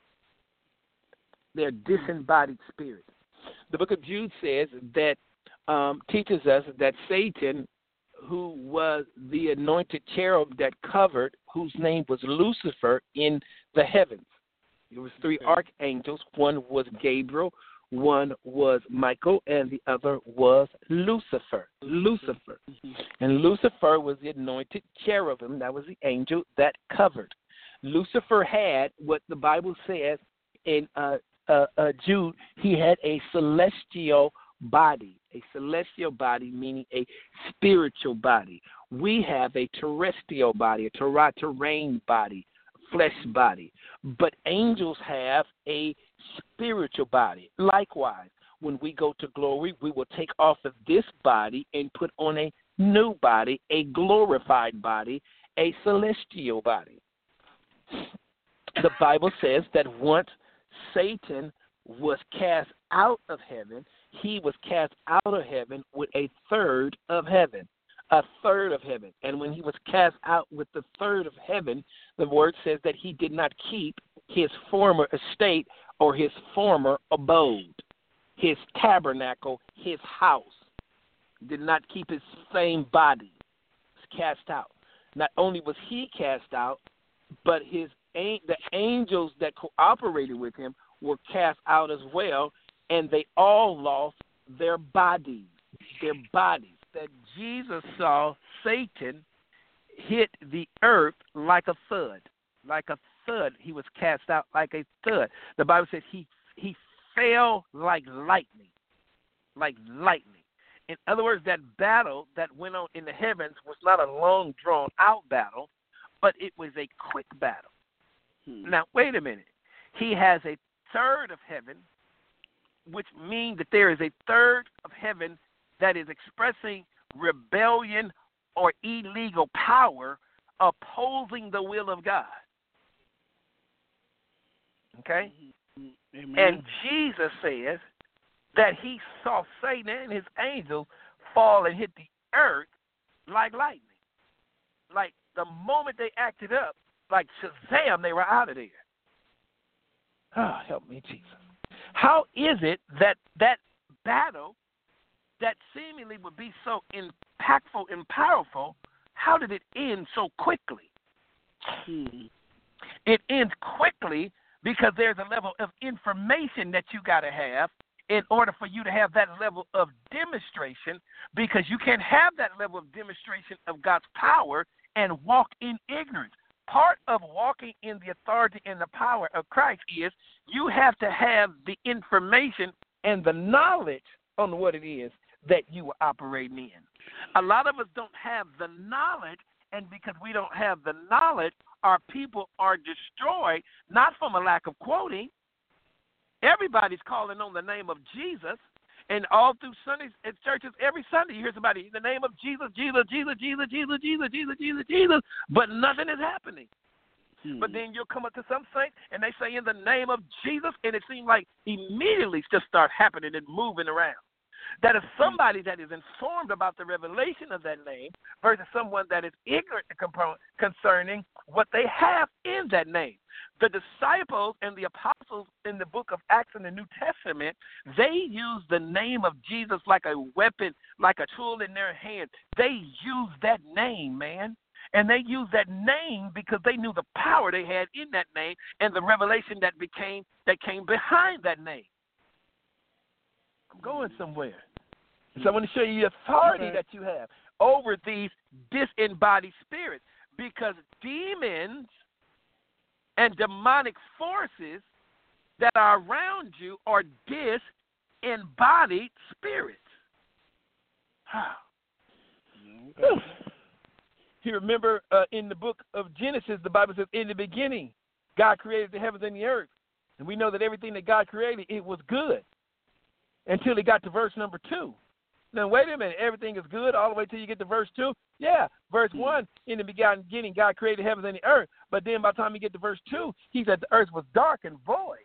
They're disembodied spirits. The book of Jude says that, um, teaches us that Satan, who was the anointed cherub that covered, whose name was Lucifer in the heavens. There was three archangels. One was Gabriel, one was Michael, and the other was Lucifer. Lucifer. And Lucifer was the anointed cherubim. That was the angel that covered. Lucifer had what the Bible says in uh, uh, uh, Jude, he had a celestial body, a celestial body, meaning a spiritual body. We have a terrestrial body, a terra- terrain body, flesh body. But angels have a spiritual body. Likewise, when we go to glory, we will take off of this body and put on a new body, a glorified body, a celestial body. The Bible says that once Satan was cast out of heaven, he was cast out of heaven with a third of heaven. A third of heaven. And when he was cast out with the third of heaven, the word says that he did not keep his former estate or his former abode, his tabernacle, his house. Did not keep his same body. Was cast out. Not only was he cast out, but his the angels that cooperated with him were cast out as well, and they all lost their bodies. Their bodies. That Jesus saw Satan hit the earth like a thud. Like a thud. He was cast out like a thud. The Bible says he he fell like lightning. Like lightning. In other words, that battle that went on in the heavens was not a long, drawn-out battle, but it was a quick battle. Hmm. Now, wait a minute. He has a third of heaven, which means that there is a third of heaven that is expressing rebellion or illegal power opposing the will of God. Okay? Amen. And Jesus says that he saw Satan and his angels fall and hit the earth like lightning. Like the moment they acted up, like Shazam, they were out of there. Oh, help me, Jesus. How is it that that battle that seemingly would be so impactful and powerful, how did it end so quickly? Hmm. It ends quickly because there's a level of information that you got to have in order for you to have that level of demonstration, because you can't have that level of demonstration of God's power and walk in ignorance. Part of walking in the authority and the power of Christ is you have to have the information and the knowledge on what it is that you are operating in. A lot of us don't have the knowledge, and because we don't have the knowledge, our people are destroyed, not from a lack of quoting. Everybody's calling on the name of Jesus, and all through Sundays at churches, every Sunday you hear somebody in the name of Jesus, Jesus, Jesus, Jesus, Jesus, Jesus, Jesus, Jesus, Jesus, but nothing is happening. Hmm. But then you'll come up to some saints, and they say in the name of Jesus, and it seems like immediately just start happening and moving around. That is somebody that is informed about the revelation of that name versus someone that is ignorant concerning what they have in that name. The disciples and the apostles in the book of Acts in the New Testament, they used the name of Jesus like a weapon, like a tool in their hand. They used that name, man. And they used that name because they knew the power they had in that name and the revelation that became that came behind that name. I'm going somewhere. So I want to show you the authority okay. that you have over these disembodied spirits, because demons and demonic forces that are around you are disembodied spirits. okay. You remember uh, in the book of Genesis, the Bible says, in the beginning, God created the heavens and the earth. And we know that everything that God created, it was good until he got to verse number two. Now, wait a minute. Everything is good all the way till you get to verse two? Yeah. Verse mm-hmm. one, in the beginning, God created the heavens and the earth. But then by the time you get to verse two, he said the earth was dark and void,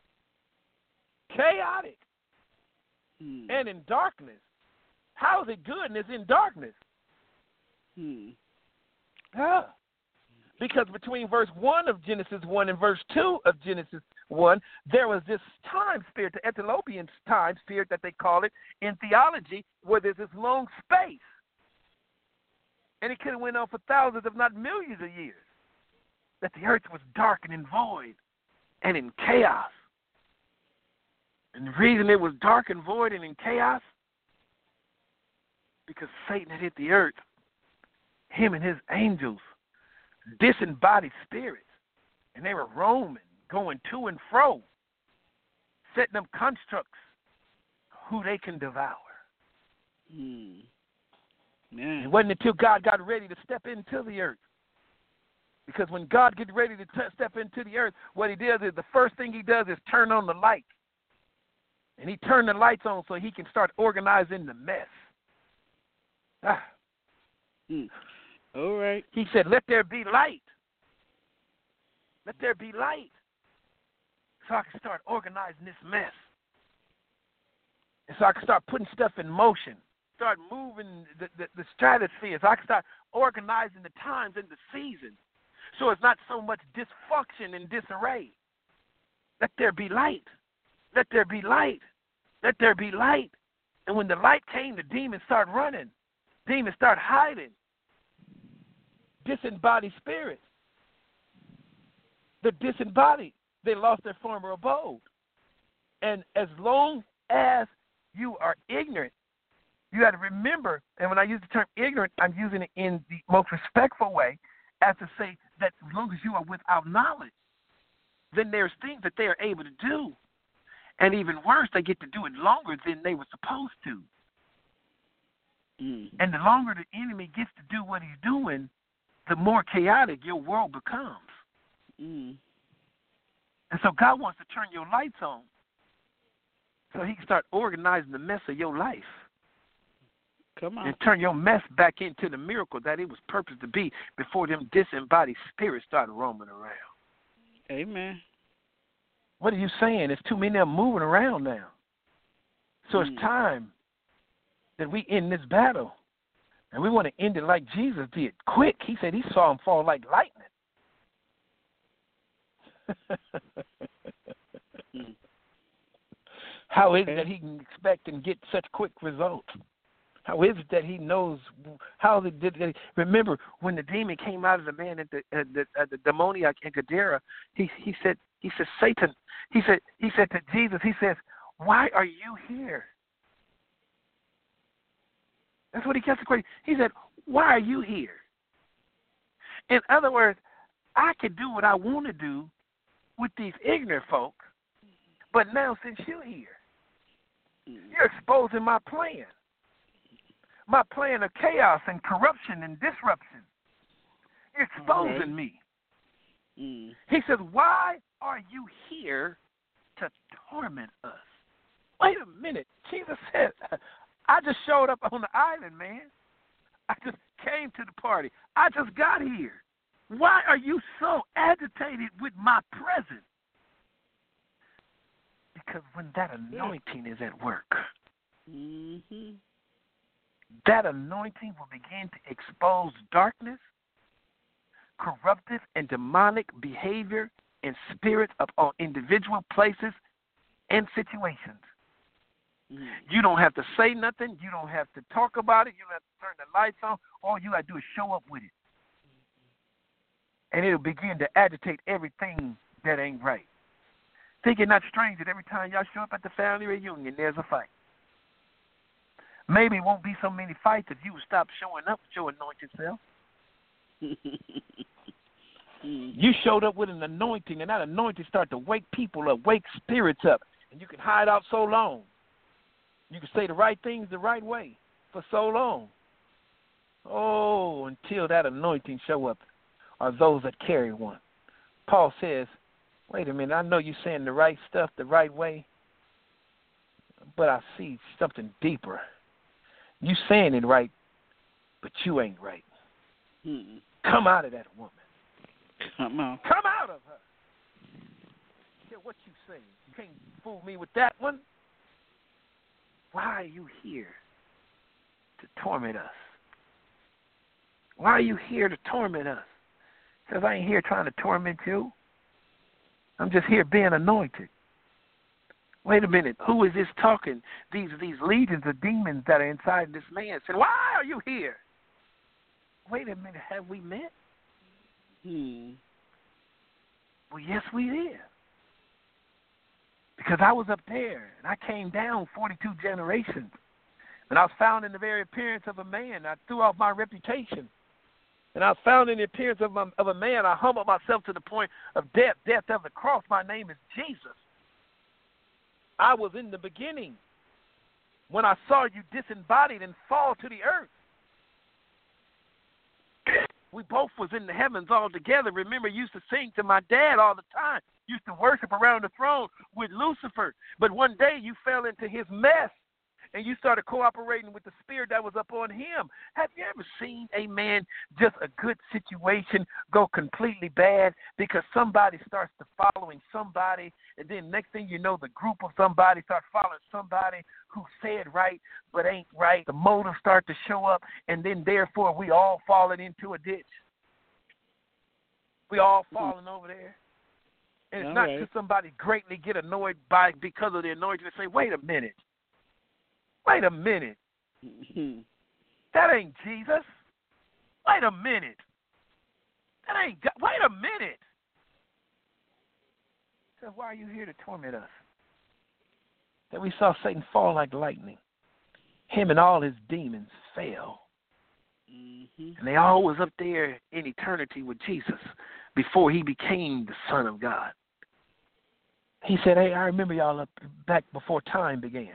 chaotic, mm. and in darkness. How is it good and it's in darkness? Hmm. Ah. Because between verse one of Genesis one and verse two of Genesis one, there was this time spirit, the Ethiopian time spirit that they call it in theology, where there's this long space. And it could have went on for thousands, if not millions of years, that the earth was dark and in void and in chaos. And the reason it was dark and void and in chaos, because Satan had hit the earth, him and his angels, disembodied spirits, and they were roaming, going to and fro, setting up constructs, who they can devour. Mm. Man. It wasn't until God got ready to step into the earth. Because when God gets ready to t- step into the earth, what he does is the first thing he does is turn on the light. And he turned the lights on so he can start organizing the mess. Ah. Mm. All right. He said, let there be light. Let there be light. So I can start organizing this mess. And so I can start putting stuff in motion. Start moving the, the, the stratosphere. So I can start organizing the times and the seasons. So it's not so much dysfunction and disarray. Let there be light. Let there be light. Let there be light. And when the light came, the demons start running. Demons start hiding. Disembodied spirits. The disembodied, they lost their former abode. And as long as you are ignorant, you got to remember, and when I use the term ignorant, I'm using it in the most respectful way, as to say that as long as you are without knowledge, then there's things that they are able to do. And even worse, they get to do it longer than they were supposed to. Mm. And the longer the enemy gets to do what he's doing, the more chaotic your world becomes. Mm. And so God wants to turn your lights on so he can start organizing the mess of your life. Come on. And turn your mess back into the miracle that it was purposed to be before them disembodied spirits started roaming around. Amen. What are you saying? There's too many of them moving around now. So Mm. it's time that we end this battle. And we want to end it like Jesus did, quick. He said he saw them fall like lightning. mm. How is Okay. it that he can expect and get such quick results? How is it that he knows? How did he, remember when the demon came out of the man at the at the, at the demoniac in Gadara? He he said he said Satan. He said he said to Jesus. He says, "Why are you here?" That's what he kept the question. He said, "Why are you here?" In other words, I can do what I want to do with these ignorant folk, but now since you're here, you're exposing my plan. My plan of chaos and corruption and disruption. You're exposing right. me. Mm. He says, why are you here to torment us? Wait a minute. Jesus said, I just showed up on the island, man. I just came to the party. I just got here. Why are you so agitated with my presence? Because when that anointing is at work, Mm-hmm. that anointing will begin to expose darkness, corruptive and demonic behavior and spirits upon individual places and situations. Mm. You don't have to say nothing. You don't have to talk about it. You don't have to turn the lights on. All you got to do is show up with it. And it'll begin to agitate everything that ain't right. Think it not strange that every time y'all show up at the family reunion, there's a fight. Maybe it won't be so many fights if you would stop showing up with your anointed self. mm. You showed up with an anointing, and that anointing started to wake people up, wake spirits up. And you can hide out so long. You can say the right things the right way for so long. Oh, until that anointing show up are those that carry one. Paul says, wait a minute, I know you're saying the right stuff the right way, but I see something deeper. You saying it right, but you ain't right. Mm. Come out of that woman. Come on. Come out of her. Yeah, what you saying? You can't fool me with that one. Why are you here to torment us? Why are you here to torment us? Because I ain't here trying to torment you. I'm just here being anointed. Wait a minute, who is this talking? These these legions of demons that are inside this man said, why are you here? Wait a minute, have we met? Hmm. Well, yes, we did. Because I was up there, and I came down forty-two generations. And I was found in the very appearance of a man. I threw off my reputation. And I was found in the appearance of, my, of a man. I humbled myself to the point of death, death of the cross. My name is Jesus. I was in the beginning. when I saw you disembodied and fall to the earth. We both was in the heavens all together. Remember, used to sing to my dad all the time. Used to worship around the throne with Lucifer. But one day you fell into his mess, and you started cooperating with the spirit that was up on him. Have you ever seen, amen, just a good situation go completely bad because somebody starts to following somebody, and then next thing you know, the group of somebody starts following somebody who said right but ain't right. The motives start to show up, and then therefore we all falling into a ditch. We all falling over there. And it's all not right. because somebody greatly get annoyed by because of the anointing and say, wait a minute. Wait a minute. That ain't Jesus. Wait a minute. That ain't God. Wait a minute. So why are you here to torment us? That we saw Satan fall like lightning. Him and all his demons fell. Mm-hmm. And they all was up there in eternity with Jesus before he became the Son of God. He said, hey, I remember y'all up back before time began.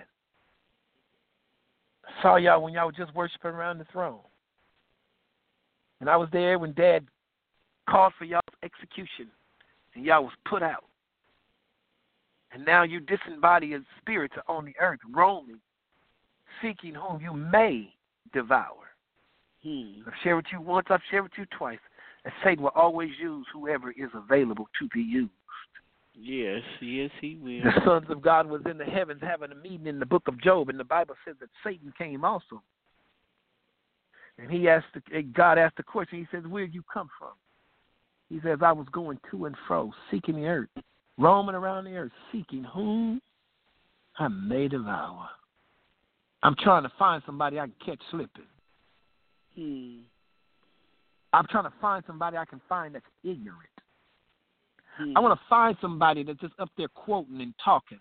I saw y'all when y'all were just worshiping around the throne. And I was there when Dad called for y'all's execution, and y'all was put out. And now you disembodied spirits on the earth, roaming, seeking whom you may devour. Hmm. I've shared with you once, I've shared with you twice, and Satan will always use whoever is available to be used. Yes, yes, he will. The sons of God was in the heavens having a meeting in the book of Job, and the Bible says that Satan came also. And he asked, the, God asked the question, he says, where did you come from? He says, I was going to and fro, seeking the earth, roaming around the earth, seeking whom I may devour. I'm trying to find somebody I can catch slipping. Hmm. I'm trying to find somebody I can find that's ignorant. Hmm. I want to find somebody that's just up there quoting and talking.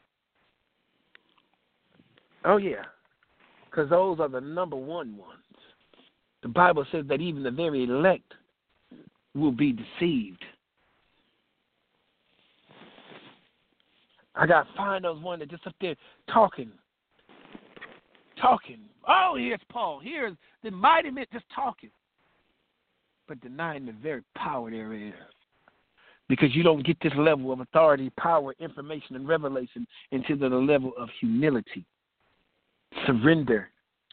Oh, yeah, because those are the number one ones. The Bible says that even the very elect will be deceived. I got to find those ones that just up there talking. Talking. Oh, here's Paul. Here's the mighty men just talking. But denying the very power therein. Because you don't get this level of authority, power, information, and revelation until the level of humility, surrender.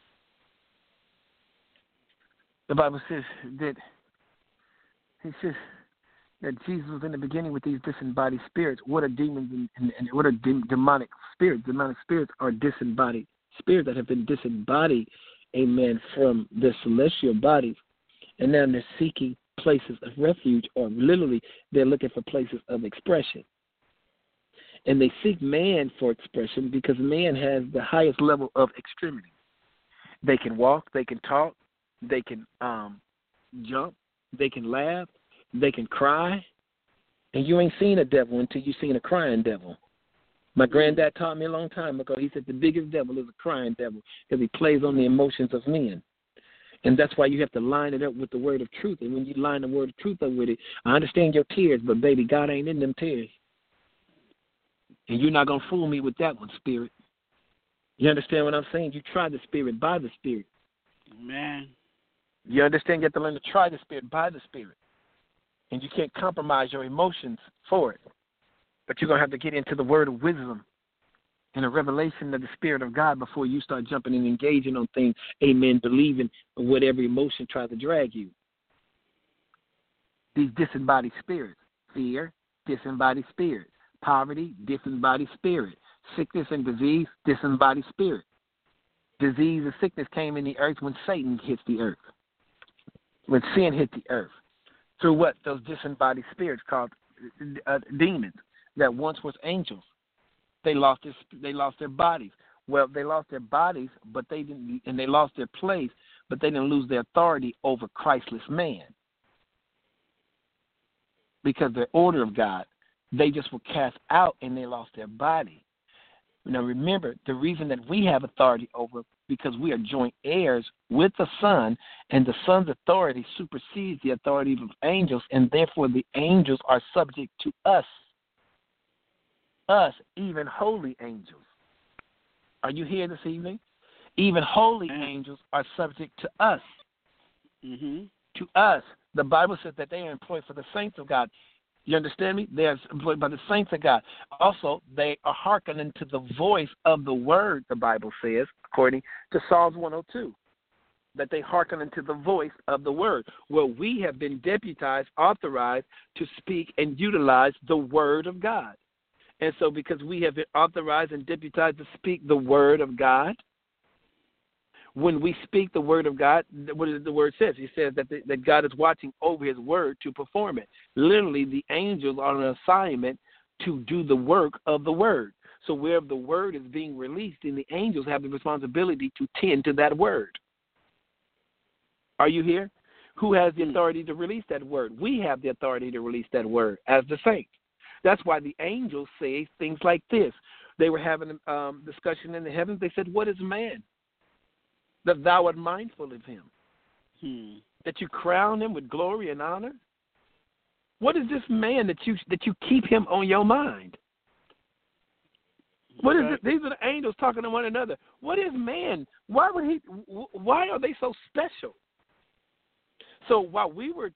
The Bible says that it says that Jesus was in the beginning with these disembodied spirits. What are demons and, and, and what are de- demonic spirits? Demonic spirits are disembodied spirits that have been disembodied, amen, from their celestial bodies, and now they're seeking places of refuge, or literally they're looking for places of expression. And they seek man for expression because man has the highest level of extremity. They can walk, they can talk, they can um, jump, they can laugh, they can cry. And you ain't seen a devil until you've seen a crying devil. My granddad taught me a long time ago, he said the biggest devil is a crying devil because he plays on the emotions of men. And that's why you have to line it up with the word of truth. And when you line the word of truth up with it, I understand your tears, but, baby, God ain't in them tears. And you're not going to fool me with that one, Spirit. You understand what I'm saying? You try the Spirit by the Spirit. Man. You understand? You have to learn to try the Spirit by the Spirit. And you can't compromise your emotions for it. But you're going to have to get into the word of wisdom and a revelation of the Spirit of God before you start jumping and engaging on things, amen, believing whatever emotion tries to drag you. These disembodied spirits, fear, disembodied spirit, poverty, disembodied spirit, sickness and disease, disembodied spirit. Disease and sickness came in the earth when Satan hit the earth, when sin hit the earth. Through what? Those disembodied spirits called uh, demons that once was angels. They lost their, they lost their bodies. Well, they lost their bodies, but they didn't, and they lost their place, but they didn't lose their authority over Christless man. Because the order of God, they just were cast out and they lost their body. Now remember, the reason that we have authority over, because we are joint heirs with the Son, and the Son's authority supersedes the authority of angels, and therefore the angels are subject to us. Us, even holy angels. Are you here this evening? Even holy Mm. angels are subject to us. Mm-hmm. To us. The Bible says that they are employed for the saints of God. You understand me? They are employed by the saints of God. Also, they are hearkening to the voice of the word, the Bible says, according to Psalms one oh two, that they hearken unto the voice of the word. Well, we have been deputized, authorized to speak and utilize the word of God. And so because we have been authorized and deputized to speak the word of God, when we speak the word of God, what does the word says? He says that the, that God is watching over his word to perform it. Literally, the angels are on an assignment to do the work of the word. So wherever the word is being released, then the angels have the responsibility to tend to that word. Are you here? Who has the authority to release that word? We have the authority to release that word as the saints. That's why the angels say things like this. They were having a um, discussion in the heavens. They said, what is man? That thou art mindful of him, Hmm. that you crown him with glory and honor. What is this man that you that you keep him on your mind? What is it? These are the angels talking to one another. What is man? Why would he? Why are they so special? So while we were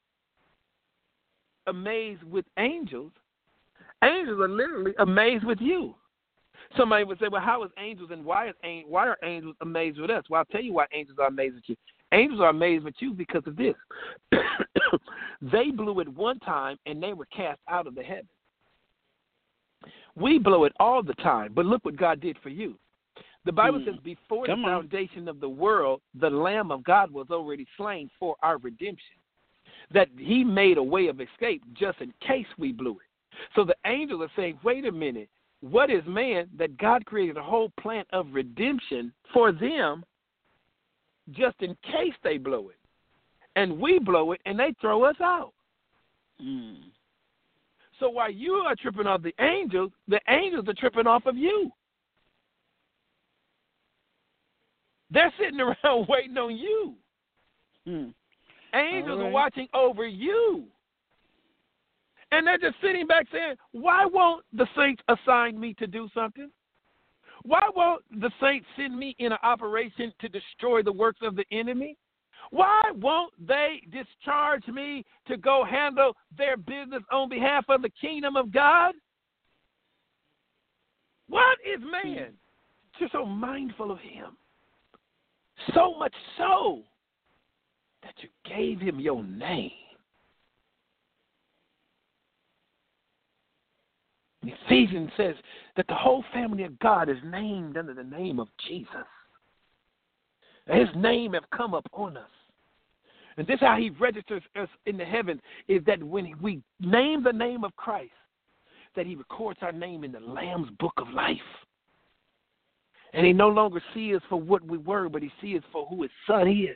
amazed with angels, angels are literally amazed with you. Somebody would say, well, how is angels and why is why are angels amazed with us? Well, I'll tell you why angels are amazed with you. Angels are amazed with you because of this. They blew it one time and they were cast out of the heavens. We blow it all the time, but look what God did for you. The Bible hmm. says before Come the on. foundation of the world, the Lamb of God was already slain for our redemption, that he made a way of escape just in case we blew it. So the angels are saying, wait a minute. What is man that God created a whole plan of redemption for them just in case they blow it? And we blow it and they throw us out. Mm. So while you are tripping off the angels, the angels are tripping off of you. They're sitting around waiting on you. Mm. Angels right. are watching over you. And they're just sitting back saying, why won't the saints assign me to do something? Why won't the saints send me in an operation to destroy the works of the enemy? Why won't they discharge me to go handle their business on behalf of the kingdom of God? What is man? You're so mindful of him. So much so that you gave him your name. Ephesians says that the whole family of God is named under the name of Jesus. His name have come upon us. And this is how he registers us in the heavens, is that when we name the name of Christ, that he records our name in the Lamb's book of life. And he no longer sees us for what we were, but he sees us for who his son is.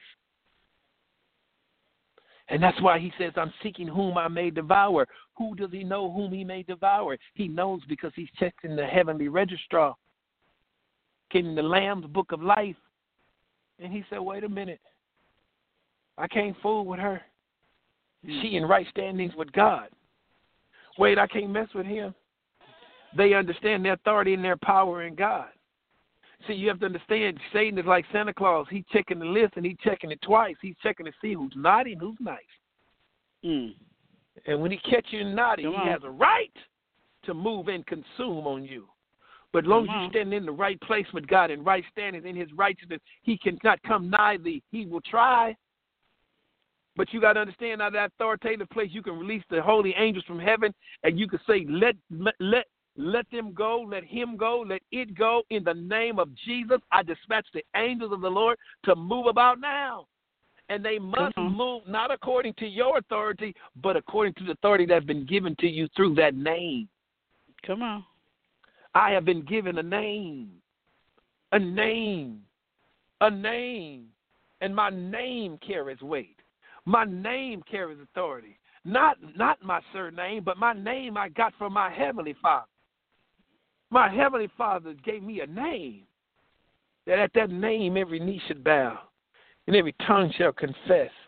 And that's why he says, I'm seeking whom I may devour. Who does he know whom he may devour? He knows because he's checked in the heavenly registrar, in the Lamb's book of life. And he said, wait a minute. I can't fool with her. She in right standings with God. Wait, I can't mess with him. They understand their authority and their power in God. See, you have to understand, Satan is like Santa Claus. He's checking the list and he's checking it twice. He's checking to see who's naughty and who's nice. Mm. And when he catches you naughty, Come he on. has a right to move and consume on you. But as long as you stand in the right place with God and right standings in his righteousness, he cannot come nigh thee. He will try. But you got to understand, out of that authoritative place, you can release the holy angels from heaven, and you can say, let, let, let, let them go, let him go, let it go. In the name of Jesus, I dispatch the angels of the Lord to move about now. And they must move not according to your authority, but according to the authority that's been given to you through that name. Come on. I have been given a name, a name, a name, and my name carries weight. My name carries authority. Not, not my surname, but my name I got from my Heavenly Father. My Heavenly Father gave me a name, that at that name every knee should bow and every tongue shall confess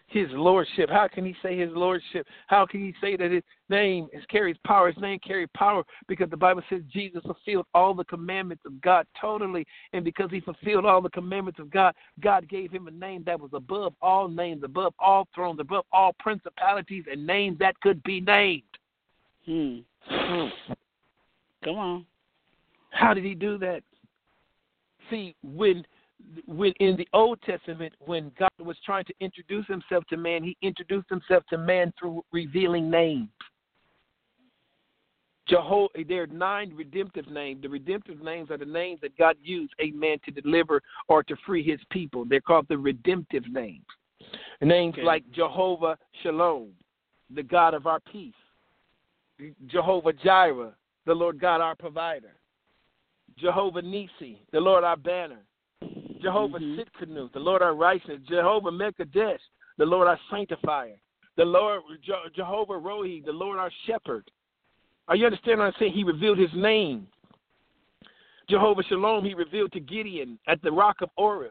his lordship? How can he say his lordship? How can he say that his name is, carries power? His name carries power because the Bible says Jesus fulfilled all the commandments of God totally. And because he fulfilled all the commandments of God, God gave him a name that was above all names, above all thrones, above all principalities and names that could be named. Hmm. Come on. How did he do that? See, when when in the Old Testament, when God was trying to introduce himself to man, he introduced himself to man through revealing names. Jehovah, there are nine redemptive names. The redemptive names are the names that God used, amen, to deliver or to free his people. They're called the redemptive names. Names okay. like Jehovah Shalom, the God of our peace. Jehovah Jireh, the Lord God our provider. Jehovah Nisi, the Lord our banner. Jehovah mm-hmm. Sitkanu, the Lord our righteousness. Jehovah Mekadesh, the Lord our sanctifier. The Lord Je- Jehovah Rohi, the Lord our shepherd. Are you understand what I'm saying? He revealed his name. Jehovah Shalom, he revealed to Gideon at the rock of Oreb.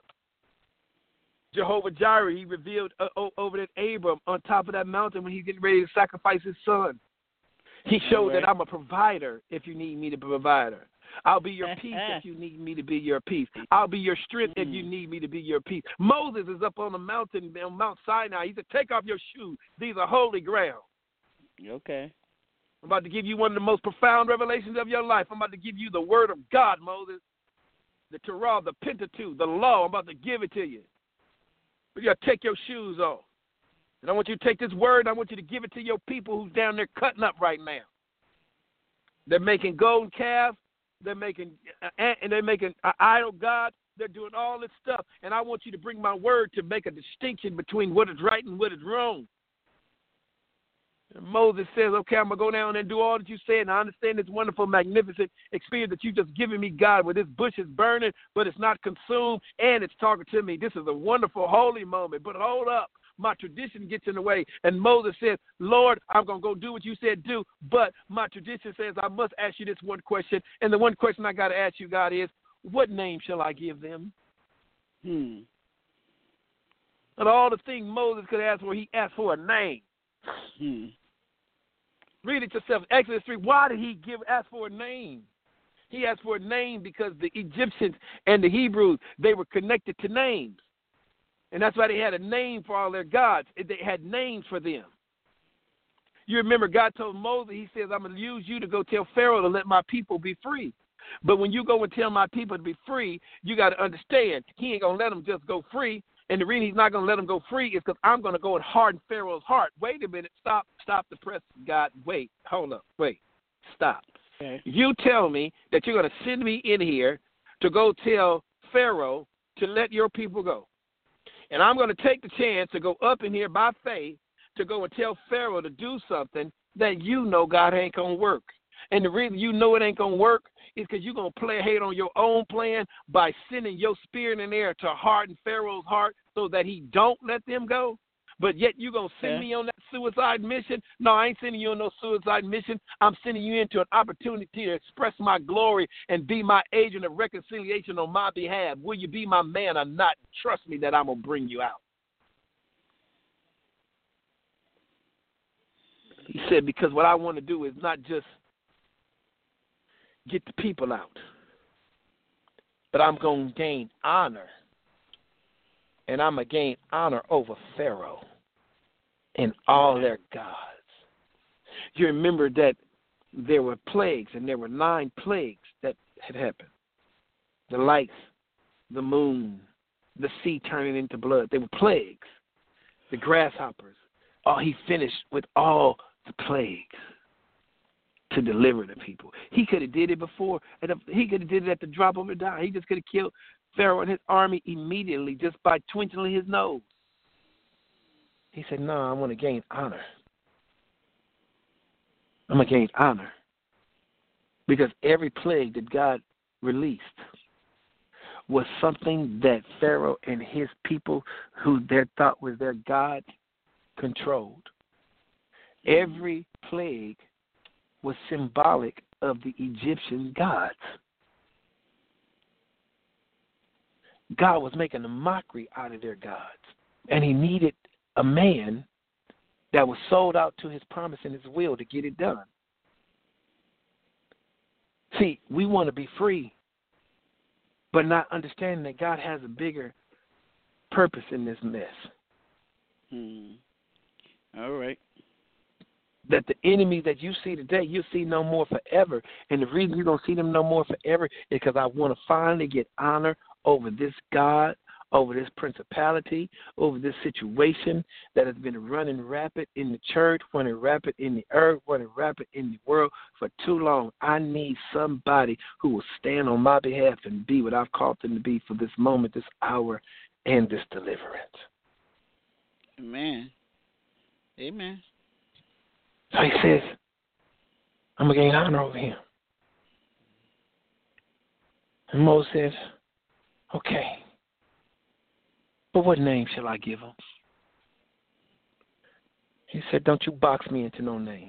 Jehovah Jireh, he revealed uh, over at Abram on top of that mountain when he's getting ready to sacrifice his son. He showed right. that I'm a provider if you need me to be a provider. I'll be your peace if you need me to be your peace. I'll be your strength if you need me to be your peace. Moses is up on the mountain, on Mount Sinai. He said, take off your shoes. These are holy ground. Okay. I'm about to give you one of the most profound revelations of your life. I'm about to give you the word of God, Moses. The Torah, the Pentateuch, the law. I'm about to give it to you. But you got to take your shoes off. And I want you to take this word, and I want you to give it to your people who's down there cutting up right now. They're making golden calves. They're making and they're making an idol god. They're doing all this stuff, and I want you to bring my word to make a distinction between what is right and what is wrong. And Moses says, "Okay, I'm gonna go down and do all that you said, and I understand this wonderful, magnificent experience that you just given me, God, where this bush is burning, but it's not consumed, and it's talking to me. This is a wonderful, holy moment. But hold up." My tradition gets in the way. And Moses says, Lord, I'm going to go do what you said do, but my tradition says I must ask you this one question. And the one question I got to ask you, God, is, what name shall I give them? Hmm. And all the things Moses could ask for, he asked for a name. Hmm. Read it yourself. Exodus three, why did he give ask for a name? He asked for a name because the Egyptians and the Hebrews, they were connected to names. And that's why they had a name for all their gods. They had names for them. You remember God told Moses, he says, I'm going to use you to go tell Pharaoh to let my people be free. But when you go and tell my people to be free, you got to understand, he ain't going to let them just go free. And the reason he's not going to let them go free is because I'm going to go and harden Pharaoh's heart. Wait a minute. Stop. Stop the press, God. Wait. Hold up. Wait. Stop. Okay. You tell me that you're going to send me in here to go tell Pharaoh to let your people go. And I'm going to take the chance to go up in here by faith to go and tell Pharaoh to do something that you know God ain't going to work. And the reason you know it ain't going to work is because you're going to play hate on your own plan by sending your spirit in there to harden Pharaoh's heart so that he don't let them go. But yet you're going to send okay. me on that suicide mission? No, I ain't sending you on no suicide mission. I'm sending you into an opportunity to express my glory and be my agent of reconciliation on my behalf. Will you be my man or not? Trust me that I'm going to bring you out. He said, because what I want to do is not just get the people out, but I'm going to gain honor. And I'm going to gain honor over Pharaoh and all their gods. You remember that there were plagues, and there were nine plagues that had happened. The lights, the moon, the sea turning into blood. They were plagues. The grasshoppers. Oh, he finished with all the plagues to deliver the people. He could have did it before. And he could have did it at the drop of a dime. He just could have killed Pharaoh and his army immediately just by twinkling his nose. He said, no, I want to gain honor. I'm going to gain honor. Because every plague that God released was something that Pharaoh and his people, who their thought was their God, controlled. Every plague was symbolic of the Egyptian gods. God was making a mockery out of their gods, and he needed a man that was sold out to his promise and his will to get it done. See, we want to be free, but not understanding that God has a bigger purpose in this mess. Hmm. All right. That the enemies that you see today, you'll see no more forever. And the reason you don't see them no more forever is because I want to finally get honor over this God, over this principality, over this situation that has been running rapid in the church, running rapid in the earth, running rapid in the world for too long. I need somebody who will stand on my behalf and be what I've called them to be for this moment, this hour, and this deliverance. Amen. Amen. So he says, I'm going to gain honor over him. And Moses says, okay, but what name shall I give him? He said, don't you box me into no name.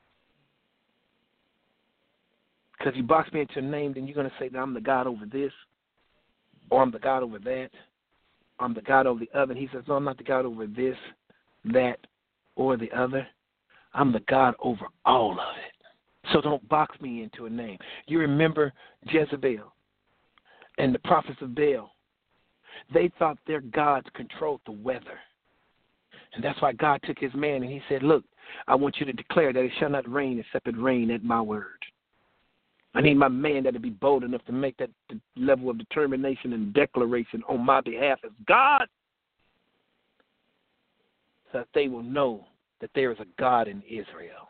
Because if you box me into a name, then you're going to say that I'm the God over this, or I'm the God over that, I'm the God over the other. And he says, no, I'm not the God over this, that, or the other. I'm the God over all of it. So don't box me into a name. You remember Jezebel and the prophets of Baal. They thought their gods controlled the weather. And that's why God took his man and he said, look, I want you to declare that it shall not rain except it rain at my word. I need my man that to be bold enough to make that level of determination and declaration on my behalf as God, so that they will know that there is a God in Israel.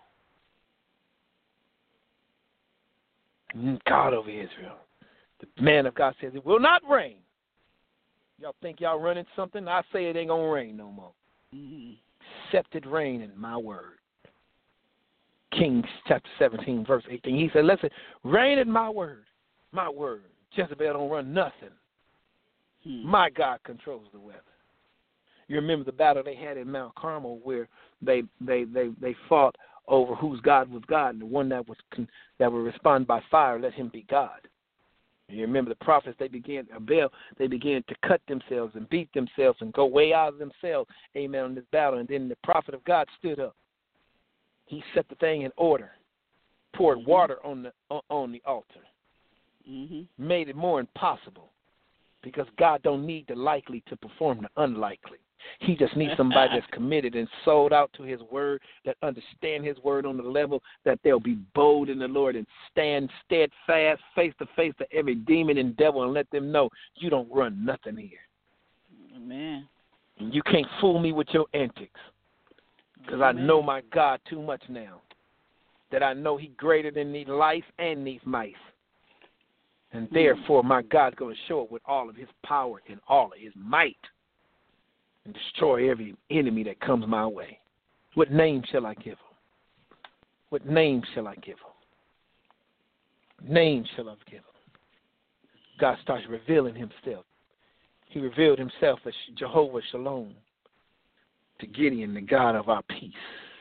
God over Israel. The man of God says it will not rain. Y'all think y'all running something? I say it ain't going to rain no more. Mm-hmm. Except it rain in my word. Kings chapter seventeen, verse eighteen. He said, listen, rain in my word. My word. Jezebel don't run nothing. Hmm. My God controls the weather. You remember the battle they had in Mount Carmel where they they, they, they fought over whose God was God, and the one that was that would respond by fire, let him be God. You remember the prophets, they began, Baal, they began to cut themselves and beat themselves and go way out of themselves, amen, in this battle. And then the prophet of God stood up. He set the thing in order, poured mm-hmm. water on the on the altar, mm-hmm. made it more impossible, because God don't need the likely to perform the unlikely. He just needs somebody that's committed and sold out to his word, that understand his word on the level that they'll be bold in the Lord and stand steadfast face to face to every demon and devil and let them know you don't run nothing here. Amen. And you can't fool me with your antics, because I know my God too much now, that I know he greater than these life and these mice. And therefore my God's going to show up with all of his power and all of his might and destroy every enemy that comes my way. What name shall I give him? What name shall I give him? Name shall I give him? God starts revealing himself. He revealed himself as Jehovah Shalom to Gideon, the God of our peace.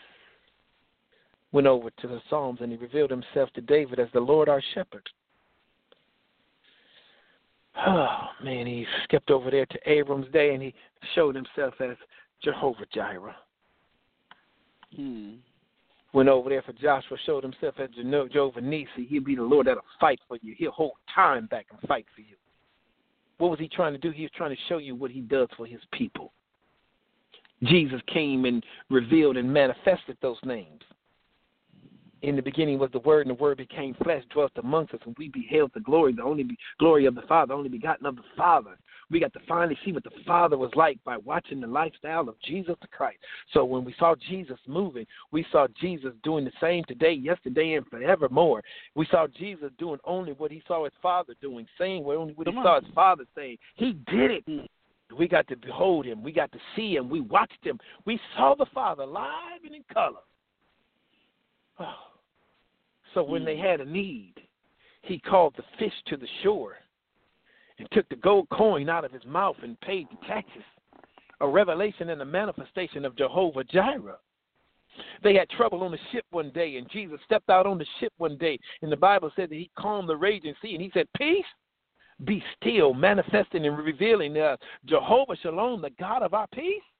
Went over to the Psalms and he revealed himself to David as the Lord our shepherd. Oh, man, he skipped over there to Abram's day and he showed himself as Jehovah Jireh. Hmm. Went over there for Joshua, showed himself as Jehovah Nissi. He'll be the Lord that'll fight for you. He'll hold time back and fight for you. What was he trying to do? He was trying to show you what he does for his people. Jesus came and revealed and manifested those names. In the beginning was the Word, and the Word became flesh, dwelt amongst us, and we beheld the glory, the only be- glory of the Father, the only begotten of the Father. We got to finally see what the Father was like by watching the lifestyle of Jesus the Christ. So when we saw Jesus moving, we saw Jesus doing the same today, yesterday, and forevermore. We saw Jesus doing only what he saw his Father doing, saying what only what he saw his Father saying. He did it. We got to behold him. We got to see him. We watched him. We saw the Father live and in color. Oh. So when they had a need, he called the fish to the shore and took the gold coin out of his mouth and paid the taxes, a revelation and a manifestation of Jehovah Jireh. They had trouble on the ship one day, and Jesus stepped out on the ship one day, and the Bible said that he calmed the raging sea, and he said, peace, be still, manifesting and revealing uh, Jehovah Shalom, the God of our peace.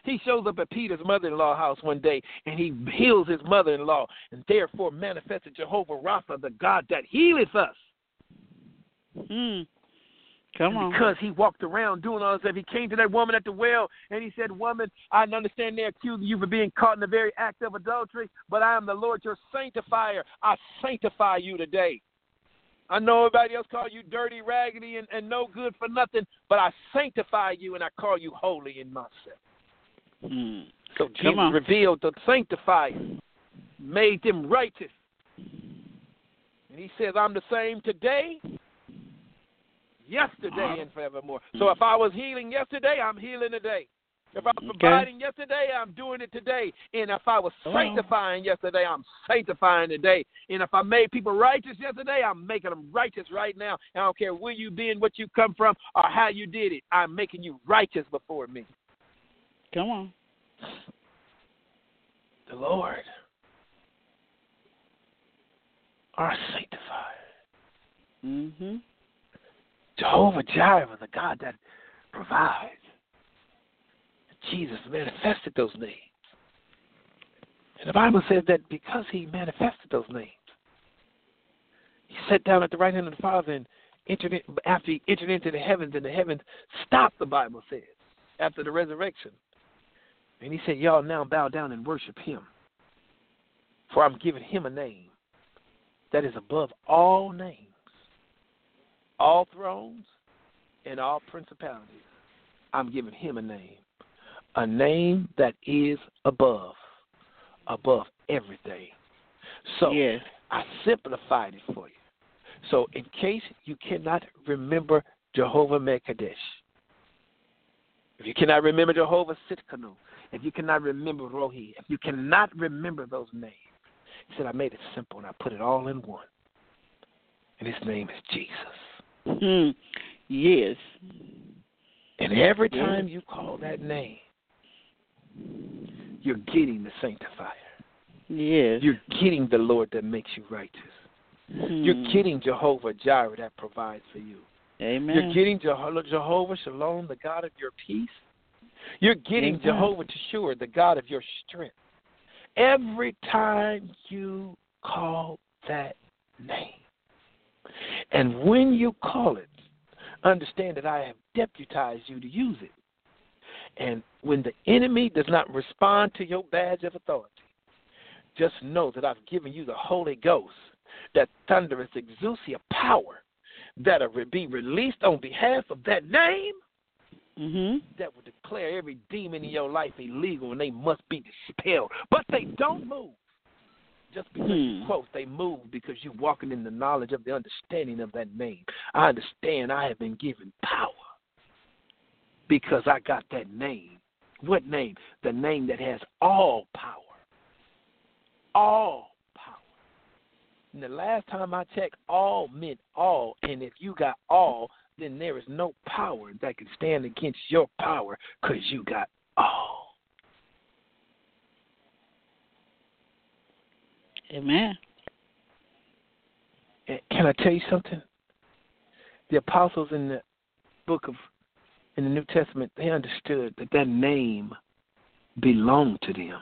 He shows up at Peter's mother-in-law house one day, and he heals his mother-in-law, and therefore manifested Jehovah Rapha, the God that healeth us. Hmm. Come on. Because he walked around doing all this stuff. He came to that woman at the well, and he said, woman, I understand they're accusing you for being caught in the very act of adultery, but I am the Lord, your sanctifier. I sanctify you today. I know everybody else call you dirty, raggedy, and, and no good for nothing, but I sanctify you, and I call you holy in myself. Hmm. So Jesus revealed the sanctifier, made them righteous. And he says, I'm the same today, yesterday, and forevermore. So if I was healing yesterday, I'm healing today. If I was Okay. providing yesterday, I'm doing it today. And if I was sanctifying yesterday, I'm sanctifying today. And if I made people righteous yesterday, I'm making them righteous right now. I don't care where you been, what you come from, or how you did it. I'm making you righteous before me. Come on. The Lord, our sanctifier. Mm-hmm. Jehovah Jireh, the God that provides. Jesus manifested those names. And the Bible says that because he manifested those names, he sat down at the right hand of the Father and entered in, after he entered into the heavens, and the heavens stopped, the Bible says, after the resurrection. And he said, y'all now bow down and worship him, for I'm giving him a name that is above all names, all thrones, and all principalities. I'm giving him a name, a name that is above, above everything. So yes. I simplified it for you. So in case you cannot remember Jehovah Mekadesh, if you cannot remember Jehovah Sitkanu, if you cannot remember Rohi, if you cannot remember those names, he said, I made it simple and I put it all in one. And his name is Jesus. Hmm. Yes. And every time you call that name, you're getting the sanctifier. Yes. You're getting the Lord that makes you righteous. Hmm. You're getting Jehovah Jireh that provides for you. Amen. You're getting Jeho- Jehovah Shalom, the God of your peace. You're getting Amen. Jehovah Teshurah, the God of your strength. Every time you call that name. And when you call it, understand that I have deputized you to use it. And when the enemy does not respond to your badge of authority, just know that I've given you the Holy Ghost, that thunderous exousia power that will be released on behalf of that name, mm-hmm. that will declare every demon in your life illegal and they must be dispelled. But they don't move. Just because hmm. you quote, they move because you're walking in the knowledge of the understanding of that name. I understand I have been given power because I got that name. What name? The name that has all power. All power. And the last time I checked, all meant all. And if you got all, then there is no power that can stand against your power because you got all. Amen. Can I tell you something? The apostles in the book of, in the New Testament, they understood that that name belonged to them.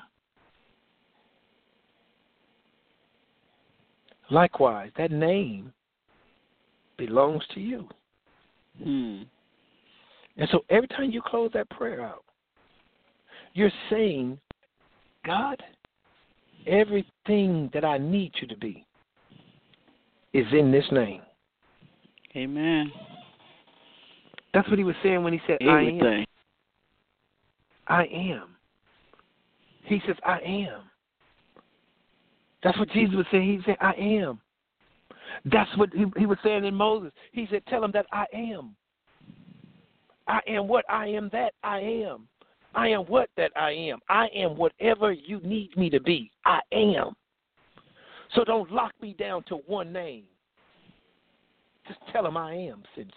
Likewise, that name belongs to you. Hmm. And so every time you close that prayer out, you're saying, God, everything that I need you to be is in this name. Amen. That's what he was saying when he said, Everything. I am. I am. He says, I am. That's what Jesus was saying. He said, I am. That's what he, he was saying in Moses. He said, tell him that I am. I am what? I am that I am. I am what that I am. I am whatever you need me to be. I am. So don't lock me down to one name. Just tell him I am, Sensei.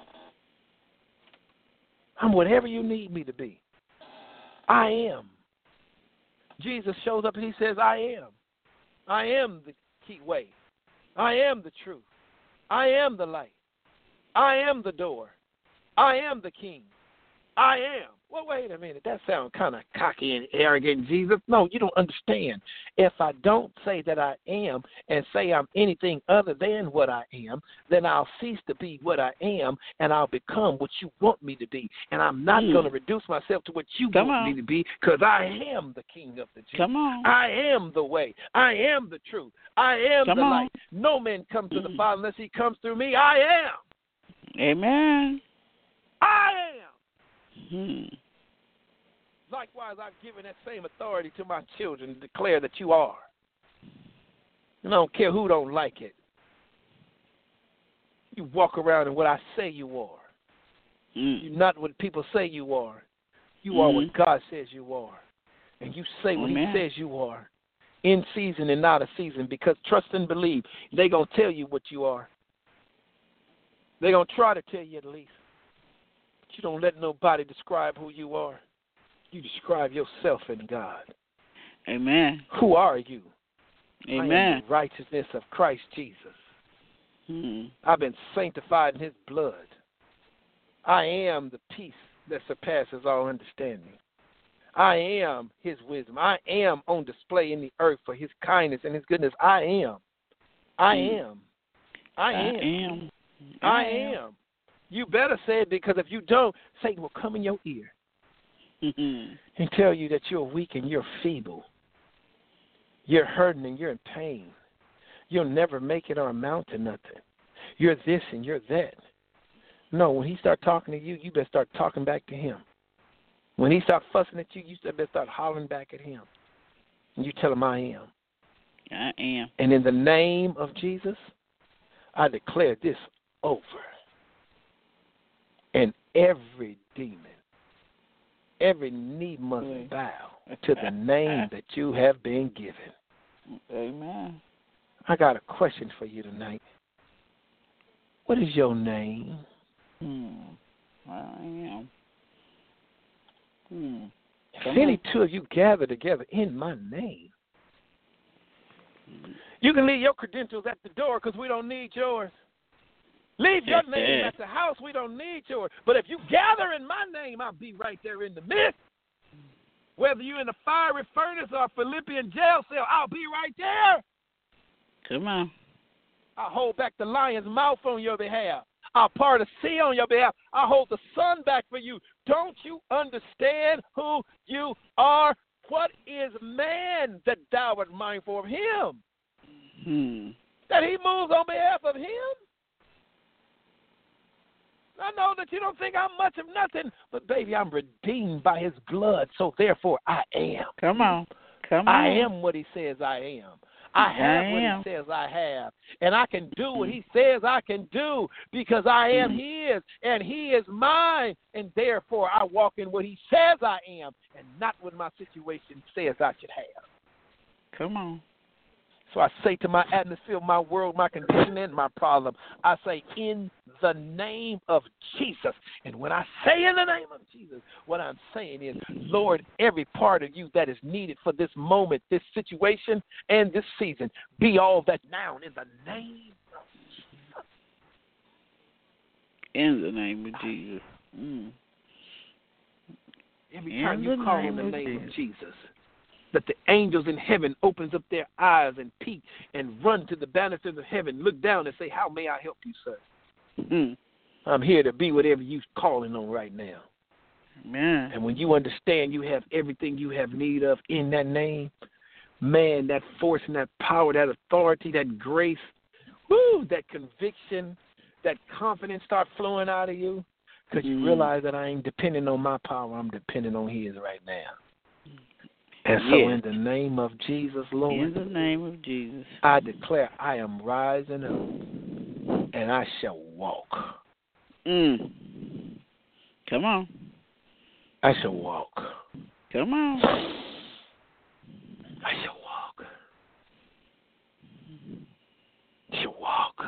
I'm whatever you need me to be. I am. Jesus shows up and he says, I am. I am the key way. I am the truth. I am the light. I am the door. I am the king. I am. Well, wait a minute. That sounds kind of cocky and arrogant, Jesus. No, you don't understand. If I don't say that I am and say I'm anything other than what I am, then I'll cease to be what I am, and I'll become what you want me to be. And I'm not mm. going to reduce myself to what you Come want on. me to be, because I am the King of the Jews. Come on. I am the way. I am the truth. I am Come the on. light. No man comes to mm. the Father unless he comes through me. I am. Amen. I am. Hmm. Likewise, I've given that same authority to my children to declare that you are. And I don't care who don't like it. You walk around in what I say you are. Mm. You're not what people say you are. You mm-hmm. are what God says you are. And you say what Amen. he says you are. In season and out of season. Because trust and believe, they're going to tell you what you are. They're going to try to tell you at least. But you don't let nobody describe who you are. You describe yourself in God. Amen. Who are you? Amen. I am the righteousness of Christ Jesus. Hmm. I've been sanctified in his blood. I am the peace that surpasses all understanding. I am his wisdom. I am on display in the earth for his kindness and his goodness. I am. I am. I am. I am. I am. You better say it, because if you don't, Satan will come in your ear Mm-hmm. and tell you that you're weak and you're feeble. You're hurting and you're in pain. You'll never make it or amount to nothing. You're this and you're that. No, when he start talking to you, you better start talking back to him. When he start fussing at you, you better start hollering back at him. And you tell him, I am. I am. And in the name of Jesus, I declare this over. And every demon, every knee must bow to the name that you have been given. Amen. I got a question for you tonight. What is your name? Hmm. I am. Hmm. If any two of you gather together in my name, you can leave your credentials at the door, because we don't need yours. Leave your name at the house. We don't need yours. But if you gather in my name, I'll be right there in the midst. Whether you're in a fiery furnace or a Philippian jail cell, I'll be right there. Come on. I'll hold back the lion's mouth on your behalf. I'll part the sea on your behalf. I'll hold the sun back for you. Don't you understand who you are? What is man that thou art mindful of him? Hmm. That he moves on behalf of him? I know that you don't think I'm much of nothing, but baby, I'm redeemed by his blood, so therefore I am. Come on. Come on. I am what he says I am. I have I what am. he says I have. And I can do what he says I can do, because I am his and he is mine. And therefore I walk in what he says I am, and not what my situation says I should have. Come on. So I say to my atmosphere, my world, my condition, and my problem, I say, in the name of Jesus. And when I say in the name of Jesus, what I'm saying is, Lord, every part of you that is needed for this moment, this situation, and this season, be all that now in the name of Jesus. In the name of Jesus. Mm. Every In time you the call name on the of name Jesus. of Jesus, that the angels in heaven opens up their eyes and peek and run to the banisters of heaven, look down and say, how may I help you, sir? Mm-hmm. I'm here to be whatever you're calling on right now. Amen. And when you understand you have everything you have need of in that name, man, that force and that power, that authority, that grace, woo, that conviction, that confidence start flowing out of you, because you Mm. realize that I ain't depending on my power, I'm depending on his right now. And so Yes. in the name of Jesus, Lord, In the name of Jesus. I declare I am rising up, and I shall walk. Mm. Come on. I shall walk. Come on. I shall walk. I shall walk.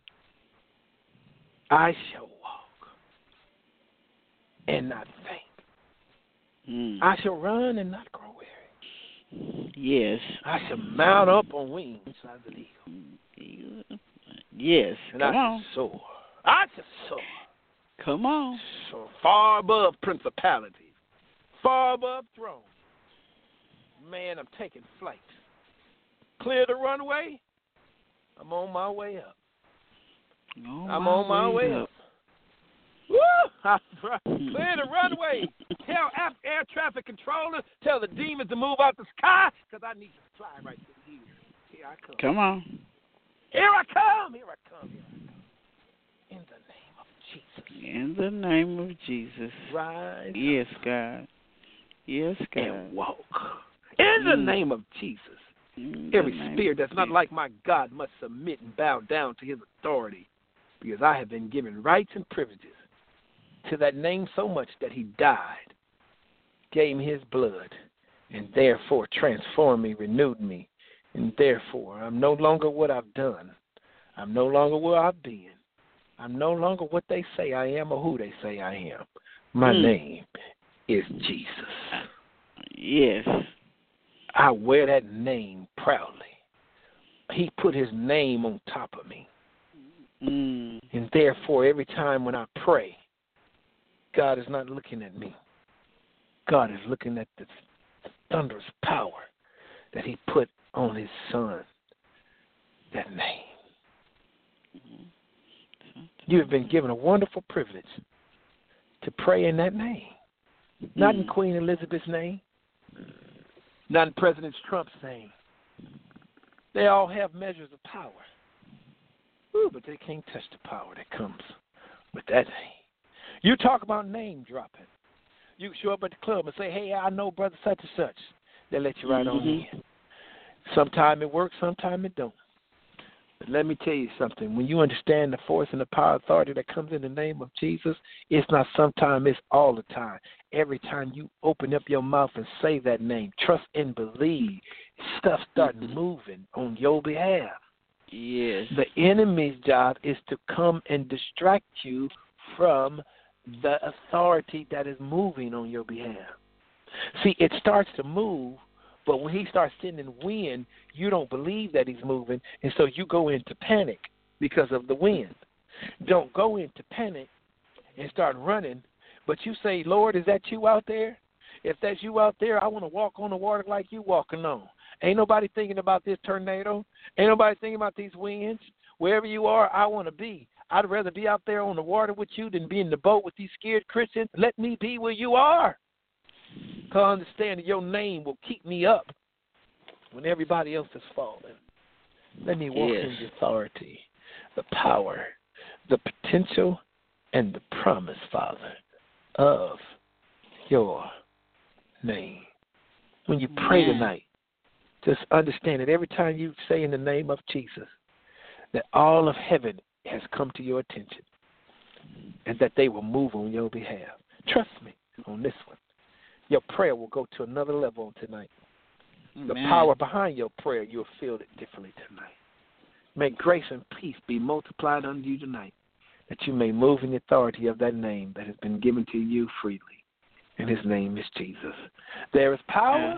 I shall walk and not faint. Mm. I shall run and not grow weary. Yes. I shall mount up on wings as an eagle. Yes. And Come I on. shall soar. I shall soar. Come on. So far above principalities, far above thrones. Man, I'm taking flight. Clear the runway. I'm on my way up. Oh, I'm my on my way way up. up. Woo! Clear the runway. Tell air traffic controller, tell the demons to move out the sky, because I need to fly right through here. Here I come. Come on. Here I come. Here I come. Here I come. In the name of Jesus. In the name of Jesus. Rise. Yes, God. Yes, God. And walk. In the Mm. name of Jesus. In the Every name spirit of that's not Jesus. like my God must submit and bow down to his authority, because I have been given rights and privileges to that name so much that he died, gave me his blood, and therefore transformed me, renewed me, and therefore I'm no longer what I've done. I'm no longer where I've been. I'm no longer what they say I am or who they say I am. My Mm. name is Jesus. Yes. I wear that name proudly. He put his name on top of me. Mm. And therefore, every time when I pray, God is not looking at me. God is looking at the thunderous power that he put on his son, that name. You have been given a wonderful privilege to pray in that name. Not in Mm. Queen Elizabeth's name, not in President Trump's name. They all have measures of power. Ooh, but they can't touch the power that comes with that name. You talk about name dropping. You can show up at the club and say, hey, I know brother such and such. They let you right Mm-hmm. on in. Sometime it works, sometime it don't. But let me tell you something. When you understand the force and the power authority that comes in the name of Jesus, it's not sometime, it's all the time. Every time you open up your mouth and say that name, trust and believe, stuff starts Mm-hmm. moving on your behalf. Yes. The enemy's job is to come and distract you from the authority that is moving on your behalf. See, it starts to move, but when he starts sending wind, you don't believe that he's moving, and so you go into panic because of the wind. Don't go into panic and start running, but you say, Lord, is that you out there? If that's you out there, I want to walk on the water like you walking on. Ain't nobody thinking about this tornado. Ain't nobody thinking about these winds. Wherever you are, I want to be. I'd rather be out there on the water with you than be in the boat with these scared Christians. Let me be where you are. Because I understand that your name will keep me up when everybody else is falling. Let me walk Yes. in the authority, the power, the potential, and the promise, Father, of your name. When you pray Amen. tonight, just understand that every time you say in the name of Jesus, that all of heaven has come to your attention and that they will move on your behalf. Trust me on this one. Your prayer will go to another level tonight. The Amen. power behind your prayer, you'll feel it differently tonight. May grace and peace be multiplied unto you tonight, that you may move in the authority of that name that has been given to you freely. And his name is Jesus. There is power,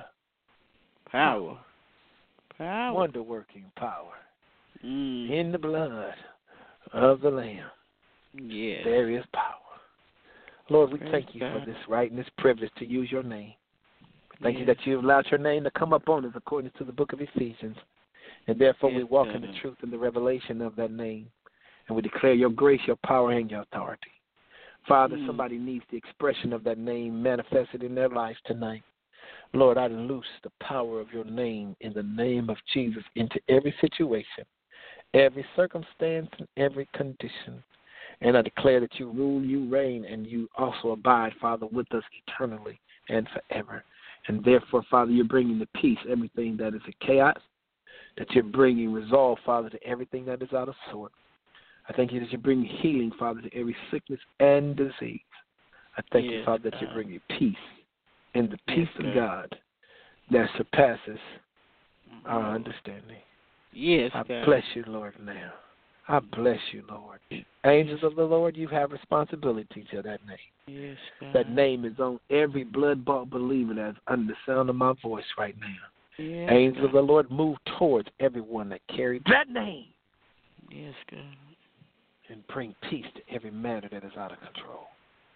Power. Power. wonder-working power Mm. in the blood of the Lamb. Yes. There is power. Lord, we Praise thank you God. for this right and this privilege to use your name. Thank you Yes. that you have allowed your name to come up on us according to the book of Ephesians. And therefore we Yes, walk God. in the truth and the revelation of that name. And we declare your grace, your power, and your authority. Father, Mm. somebody needs the expression of that name manifested in their lives tonight. Lord, I loose the power of your name in the name of Jesus into every situation, every circumstance, and every condition. And I declare that you rule, you reign, and you also abide, Father, with us eternally and forever. And therefore, Father, you're bringing the peace, everything that is a chaos, that you're bringing resolve, Father, to everything that is out of sort. I thank you that you're bringing healing, Father, to every sickness and disease. I thank you, Yes, Father, that you're God. bringing peace, and the Yes, peace of God. God that surpasses Mhm. our understanding. Yes, I God. bless you, Lord, now. I bless you, Lord. Angels of the Lord, you have responsibility to that name. Yes, God. That name is on every blood-bought believer that's under the sound of my voice right now. Yes, Angels God. of the Lord, move towards everyone that carries that name Yes, God. and bring peace to every matter that is out of control.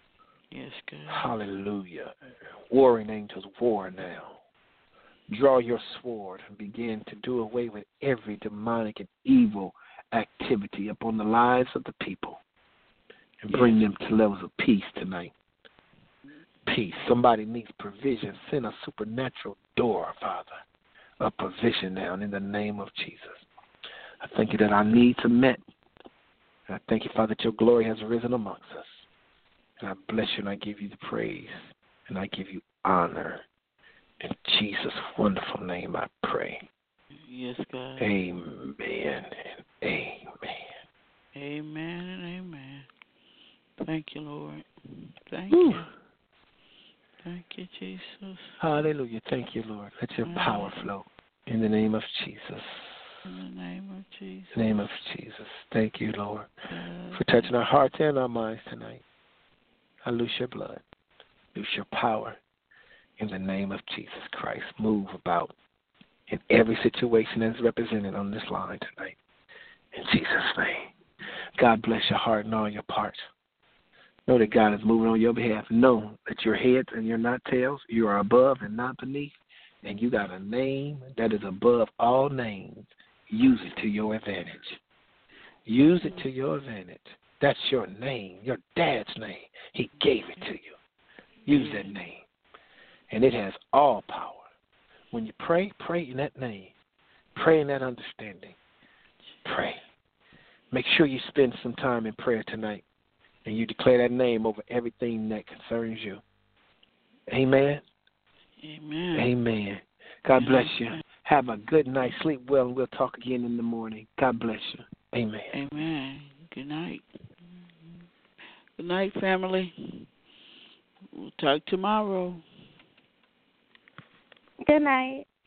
Yes, God. Hallelujah. Warring angels, war now. Draw your sword and begin to do away with every demonic and evil activity upon the lives of the people and bring Yes. them to levels of peace tonight. Peace. Somebody needs provision. Send a supernatural door, Father, of provision now in the name of Jesus. I thank you that our needs are met. And I thank you, Father, that your glory has risen amongst us. And I bless you and I give you the praise and I give you honor. In Jesus' wonderful name I pray. Yes, God. Amen and amen. Amen and amen. Thank you, Lord. Thank Whew. you. Thank you, Jesus. Hallelujah. Thank you, Lord. Let your power flow in the name of Jesus. In the name of Jesus. In the name of Jesus. Thank you, Lord, Yes. for touching our hearts and our minds tonight. I loose your blood. Loose your power. In the name of Jesus Christ, move about in every situation that's represented on this line tonight. In Jesus' name. God bless your heart and all your parts. Know that God is moving on your behalf. Know that you're heads and you're not tails. You are above and not beneath. And you got a name that is above all names. Use it to your advantage. Use it to your advantage. That's your name, your dad's name. He gave it to you. Use that name. And it has all power. When you pray, pray in that name. Pray in that understanding. Pray. Make sure you spend some time in prayer tonight and you declare that name over everything that concerns you. Amen. Amen. Amen. God bless you. Have a good night. Sleep well, and we'll talk again in the morning. God bless you. Amen. Amen. Good night. Good night, family. We'll talk tomorrow. Good night.